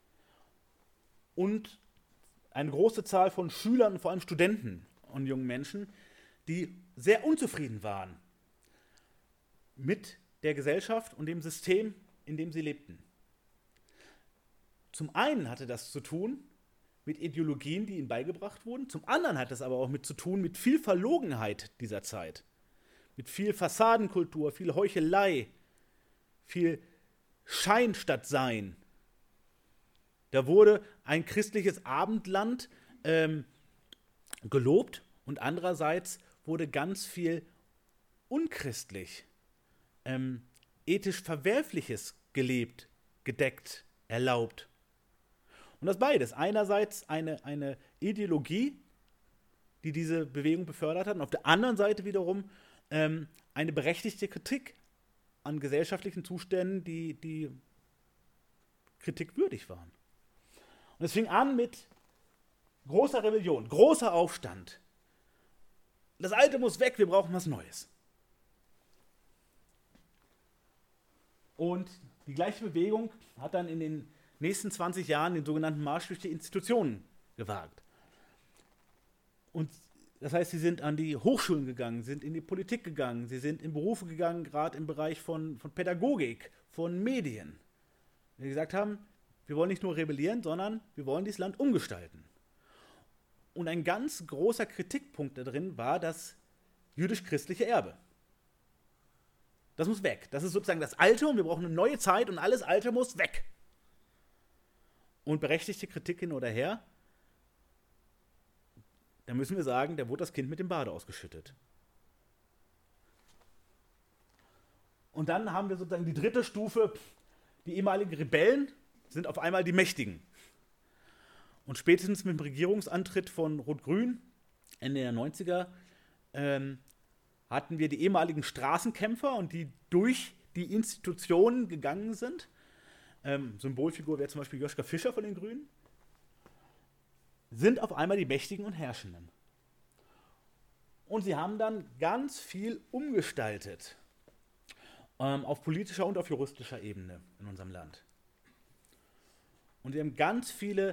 und eine große Zahl von Schülern, vor allem Studenten und jungen Menschen, die sehr unzufrieden waren mit der Gesellschaft und dem System, in dem sie lebten. Zum einen hatte das zu tun mit Ideologien, die ihnen beigebracht wurden. Zum anderen hat es aber auch mit zu tun mit viel Verlogenheit dieser Zeit. Mit viel Fassadenkultur, viel Heuchelei, viel Schein statt Sein. Da wurde ein christliches Abendland gelobt und andererseits wurde ganz viel unchristlich, ethisch Verwerfliches gelebt, gedeckt, erlaubt. Und das beides. Einerseits eine Ideologie, die diese Bewegung befördert hat, und auf der anderen Seite wiederum eine berechtigte Kritik an gesellschaftlichen Zuständen, die kritikwürdig waren. Und es fing an mit großer Rebellion, großer Aufstand. Das Alte muss weg, wir brauchen was Neues. Und die gleiche Bewegung hat dann in den nächsten 20 Jahren den sogenannten Marsch durch die Institutionen gewagt. Und das heißt, sie sind an die Hochschulen gegangen, sind in die Politik gegangen, sie sind in Berufe gegangen, gerade im Bereich von Pädagogik, von Medien. Die gesagt haben, wir wollen nicht nur rebellieren, sondern wir wollen dieses Land umgestalten. Und ein ganz großer Kritikpunkt da drin war das jüdisch-christliche Erbe. Das muss weg. Das ist sozusagen das Alte und wir brauchen eine neue Zeit und alles Alte muss weg. Und berechtigte Kritik hin oder her, da müssen wir sagen, da wurde das Kind mit dem Bade ausgeschüttet. Und dann haben wir sozusagen die dritte Stufe, die ehemaligen Rebellen sind auf einmal die Mächtigen. Und spätestens mit dem Regierungsantritt von Rot-Grün Ende der 90er hatten wir die ehemaligen Straßenkämpfer und die durch die Institutionen gegangen sind. Symbolfigur wäre zum Beispiel Joschka Fischer von den Grünen, sind auf einmal die Mächtigen und Herrschenden. Und sie haben dann ganz viel umgestaltet, auf politischer und auf juristischer Ebene in unserem Land. Und sie haben ganz viele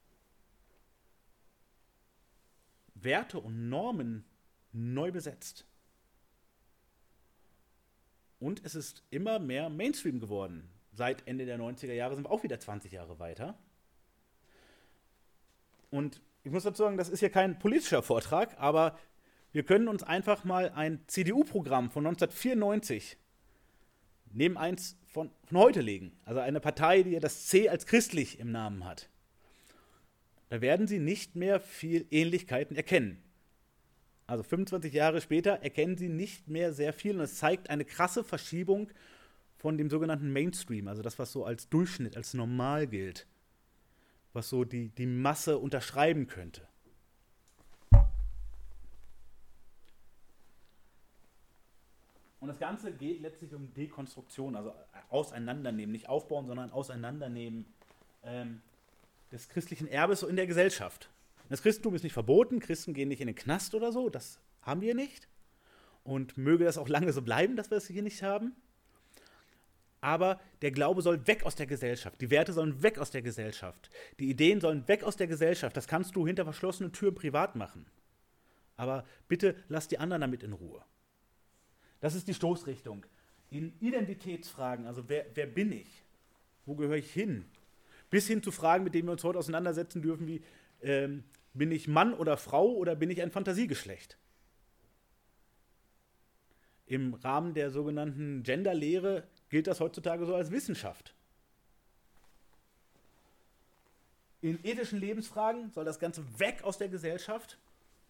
Werte und Normen neu besetzt. Und es ist immer mehr Mainstream geworden. Seit Ende der 90er Jahre sind wir auch wieder 20 Jahre weiter. Und ich muss dazu sagen, das ist hier kein politischer Vortrag, aber wir können uns einfach mal ein CDU-Programm von 1994 neben eins von heute legen. Also eine Partei, die ja das C als christlich im Namen hat. Da werden Sie nicht mehr viel Ähnlichkeiten erkennen. Also 25 Jahre später erkennen Sie nicht mehr sehr viel und es zeigt eine krasse Verschiebung von dem sogenannten Mainstream, also das, was so als Durchschnitt, als normal gilt, was so die Masse unterschreiben könnte. Und das Ganze geht letztlich um Dekonstruktion, also Auseinandernehmen, nicht aufbauen, sondern Auseinandernehmen des christlichen Erbes so in der Gesellschaft. Das Christentum ist nicht verboten, Christen gehen nicht in den Knast oder so, das haben wir nicht. Und möge das auch lange so bleiben, dass wir es hier nicht haben. Aber der Glaube soll weg aus der Gesellschaft. Die Werte sollen weg aus der Gesellschaft. Die Ideen sollen weg aus der Gesellschaft. Das kannst du hinter verschlossenen Türen privat machen. Aber bitte lass die anderen damit in Ruhe. Das ist die Stoßrichtung. In Identitätsfragen, also wer bin ich? Wo gehöre ich hin? Bis hin zu Fragen, mit denen wir uns heute auseinandersetzen dürfen, wie bin ich Mann oder Frau oder bin ich ein Fantasiegeschlecht? Im Rahmen der sogenannten Genderlehre gilt das heutzutage so als Wissenschaft. In ethischen Lebensfragen soll das Ganze weg aus der Gesellschaft.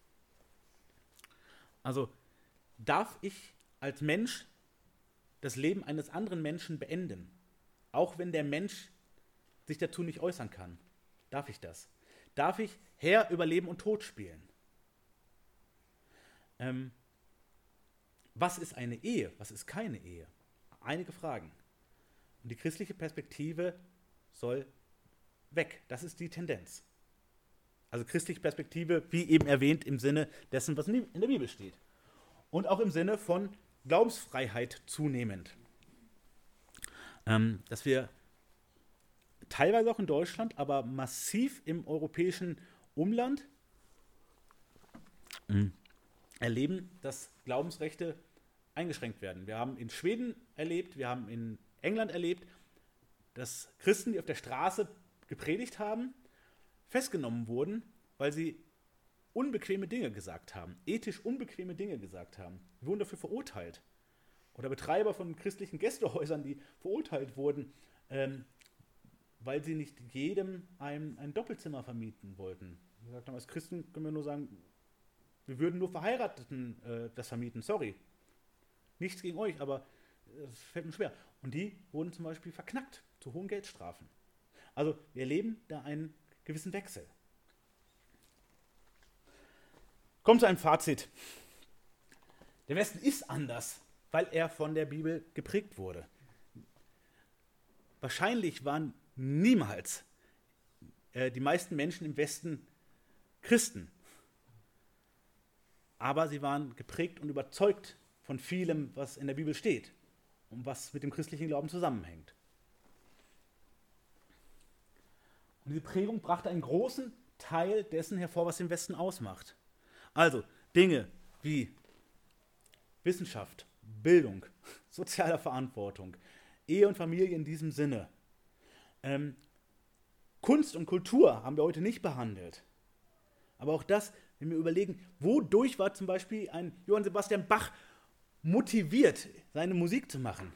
Also darf ich als Mensch das Leben eines anderen Menschen beenden? Auch wenn der Mensch sich dazu nicht äußern kann. Darf ich das? Darf ich Herr über Leben und Tod spielen? Was ist eine Ehe? Was ist keine Ehe? Einige Fragen. Und die christliche Perspektive soll weg. Das ist die Tendenz. Also christliche Perspektive, wie eben erwähnt, im Sinne dessen, was in der Bibel steht. Und auch im Sinne von Glaubensfreiheit zunehmend. Dass wir teilweise auch in Deutschland, aber massiv im europäischen Umland erleben, dass Glaubensrechte eingeschränkt werden. Wir haben in Schweden erlebt, wir haben in England erlebt, dass Christen, die auf der Straße gepredigt haben, festgenommen wurden, weil sie unbequeme Dinge gesagt haben, ethisch unbequeme Dinge gesagt haben. Sie wurden dafür verurteilt. Oder Betreiber von christlichen Gästehäusern, die verurteilt wurden, weil sie nicht jedem ein Doppelzimmer vermieten wollten. Sie gesagt haben, als Christen können wir nur sagen, wir würden nur Verheirateten das vermieten, sorry. Nichts gegen euch, aber es fällt mir schwer. Und die wurden zum Beispiel verknackt zu hohen Geldstrafen. Also wir erleben da einen gewissen Wechsel. Kommt zu einem Fazit. Der Westen ist anders, weil er von der Bibel geprägt wurde. Wahrscheinlich waren niemals die meisten Menschen im Westen Christen. Aber sie waren geprägt und überzeugt von vielem, was in der Bibel steht und was mit dem christlichen Glauben zusammenhängt. Und diese Prägung brachte einen großen Teil dessen hervor, was den Westen ausmacht. Also Dinge wie Wissenschaft, Bildung, soziale Verantwortung, Ehe und Familie in diesem Sinne. Kunst und Kultur haben wir heute nicht behandelt. Aber auch das, wenn wir überlegen, wodurch war zum Beispiel ein Johann Sebastian Bach motiviert, seine Musik zu machen?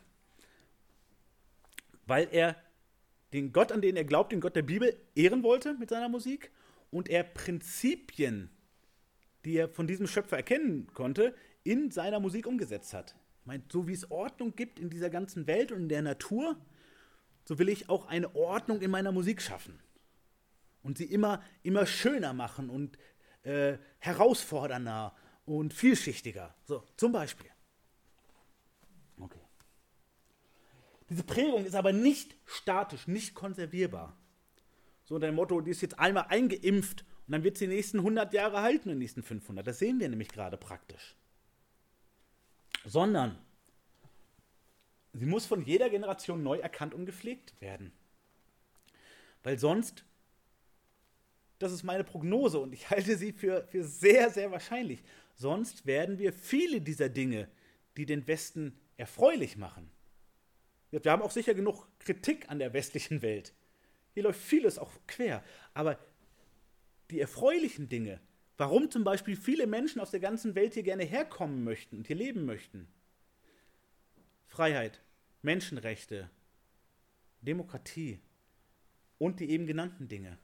Weil er den Gott, an den er glaubt, den Gott der Bibel, ehren wollte mit seiner Musik und er Prinzipien, die er von diesem Schöpfer erkennen konnte, in seiner Musik umgesetzt hat. Ich meine, so wie es Ordnung gibt in dieser ganzen Welt und in der Natur, so will ich auch eine Ordnung in meiner Musik schaffen. Und sie immer schöner machen und herausfordernder und vielschichtiger. So, zum Beispiel. Okay. Diese Prägung ist aber nicht statisch, nicht konservierbar. So unter dem Motto, die ist jetzt einmal eingeimpft und dann wird sie die nächsten 100 Jahre halten, die nächsten 500. Das sehen wir nämlich gerade praktisch. Sondern sie muss von jeder Generation neu erkannt und gepflegt werden. Weil sonst, das ist meine Prognose und ich halte sie für sehr, sehr wahrscheinlich, sonst werden wir viele dieser Dinge, die den Westen erfreulich machen. Wir haben auch sicher genug Kritik an der westlichen Welt. Hier läuft vieles auch quer. Aber die erfreulichen Dinge, warum zum Beispiel viele Menschen aus der ganzen Welt hier gerne herkommen möchten und hier leben möchten. Freiheit, Menschenrechte, Demokratie und die eben genannten Dinge.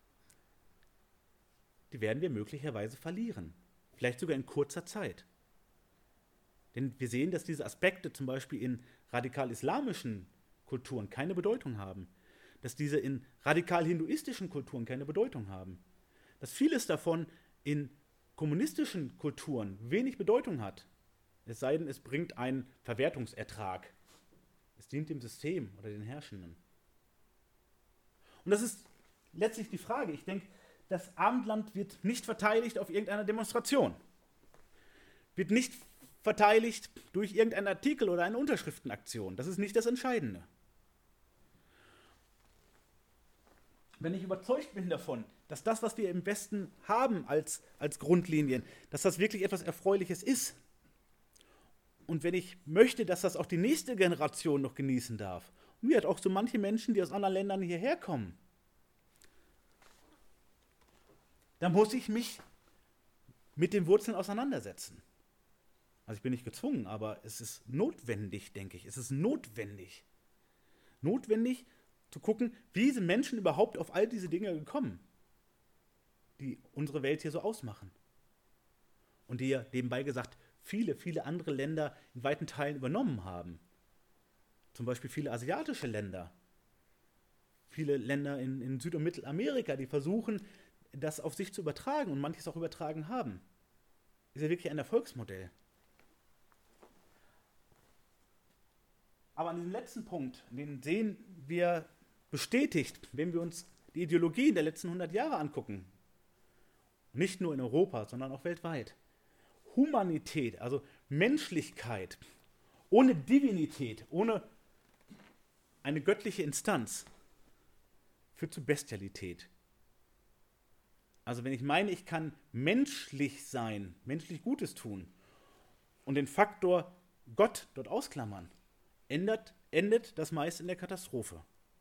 Die werden wir möglicherweise verlieren. Vielleicht sogar in kurzer Zeit. Denn wir sehen, dass diese Aspekte zum Beispiel in radikal-islamischen Kulturen keine Bedeutung haben. Dass diese in radikal-hinduistischen Kulturen keine Bedeutung haben. Dass vieles davon in kommunistischen Kulturen wenig Bedeutung hat. Es sei denn, es bringt einen Verwertungsertrag. Es dient dem System oder den Herrschenden. Und das ist letztlich die Frage. Ich denke, das Abendland wird nicht verteidigt auf irgendeiner Demonstration. Wird nicht verteidigt durch irgendeinen Artikel oder eine Unterschriftenaktion. Das ist nicht das Entscheidende. Wenn ich überzeugt bin davon, dass das, was wir im Westen haben als Grundlinien, dass das wirklich etwas Erfreuliches ist, und wenn ich möchte, dass das auch die nächste Generation noch genießen darf, und wie halt auch so manche Menschen, die aus anderen Ländern hierher kommen, dann muss ich mich mit den Wurzeln auseinandersetzen. Also ich bin nicht gezwungen, aber es ist notwendig, denke ich. Es ist notwendig. Notwendig zu gucken, wie sind Menschen überhaupt auf all diese Dinge gekommen, die unsere Welt hier so ausmachen. Und die ja nebenbei gesagt viele, viele andere Länder in weiten Teilen übernommen haben. Zum Beispiel viele asiatische Länder. Viele Länder in Süd- und Mittelamerika, die versuchen, das auf sich zu übertragen und manches auch übertragen haben. Ist ja wirklich ein Erfolgsmodell. Aber an diesem letzten Punkt, den sehen wir bestätigt, wenn wir uns die Ideologien der letzten 100 Jahre angucken. Nicht nur in Europa, sondern auch weltweit. Humanität, also Menschlichkeit, ohne Divinität, ohne eine göttliche Instanz, führt zu Bestialität. Also wenn ich meine, ich kann menschlich sein, menschlich Gutes tun und den Faktor Gott dort ausklammern, endet das meist in der Katastrophe.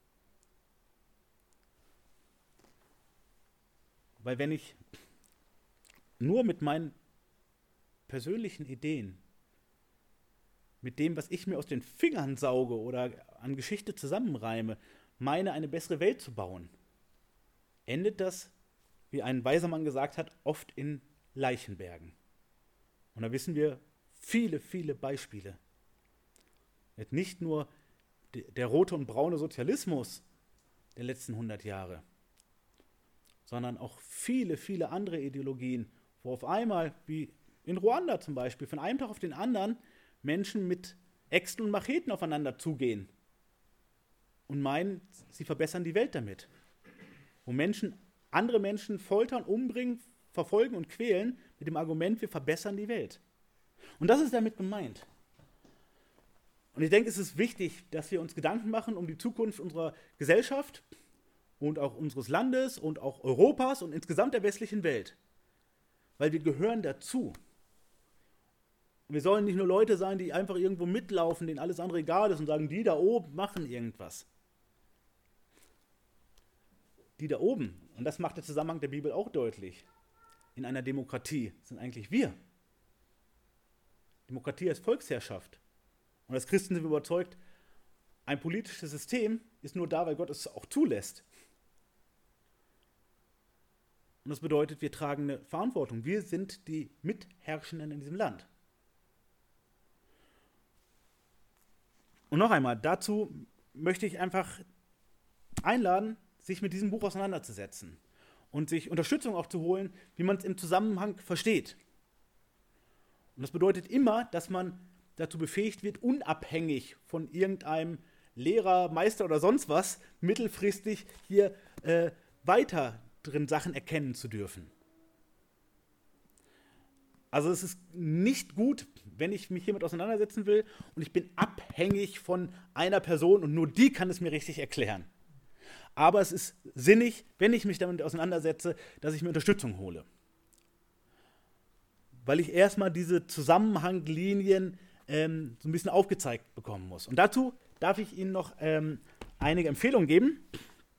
Weil wenn ich nur mit meinen persönlichen Ideen, mit dem, was ich mir aus den Fingern sauge oder an Geschichte zusammenreime, meine, eine bessere Welt zu bauen, endet das, wie ein weiser Mann gesagt hat, oft in Leichenbergen. Und da wissen wir viele, viele Beispiele. Nicht nur der rote und braune Sozialismus der letzten 100 Jahre, sondern auch viele, viele andere Ideologien, wo auf einmal, wie in Ruanda zum Beispiel, von einem Tag auf den anderen Menschen mit Äxten und Macheten aufeinander zugehen und meinen, sie verbessern die Welt damit. Wo Menschen andere Menschen foltern, umbringen, verfolgen und quälen mit dem Argument, wir verbessern die Welt. Und das ist damit gemeint. Und ich denke, es ist wichtig, dass wir uns Gedanken machen um die Zukunft unserer Gesellschaft und auch unseres Landes und auch Europas und insgesamt der westlichen Welt. Weil wir gehören dazu. Und wir sollen nicht nur Leute sein, die einfach irgendwo mitlaufen, denen alles andere egal ist und sagen, die da oben machen irgendwas. Die da oben, und das macht der Zusammenhang der Bibel auch deutlich, in einer Demokratie sind eigentlich wir. Demokratie ist Volksherrschaft. Und als Christen sind wir überzeugt, ein politisches System ist nur da, weil Gott es auch zulässt. Und das bedeutet, wir tragen eine Verantwortung. Wir sind die Mitherrschenden in diesem Land. Und noch einmal, dazu möchte ich einfach einladen, sich mit diesem Buch auseinanderzusetzen und sich Unterstützung auch zu holen, wie man es im Zusammenhang versteht. Und das bedeutet immer, dass man dazu befähigt wird, unabhängig von irgendeinem Lehrer, Meister oder sonst was, mittelfristig hier weiter drin Sachen erkennen zu dürfen. Also es ist nicht gut, wenn ich mich hiermit auseinandersetzen will und ich bin abhängig von einer Person und nur die kann es mir richtig erklären. Aber es ist sinnig, wenn ich mich damit auseinandersetze, dass ich mir Unterstützung hole. Weil ich erstmal diese Zusammenhanglinien so ein bisschen aufgezeigt bekommen muss. Und dazu darf ich Ihnen noch einige Empfehlungen geben.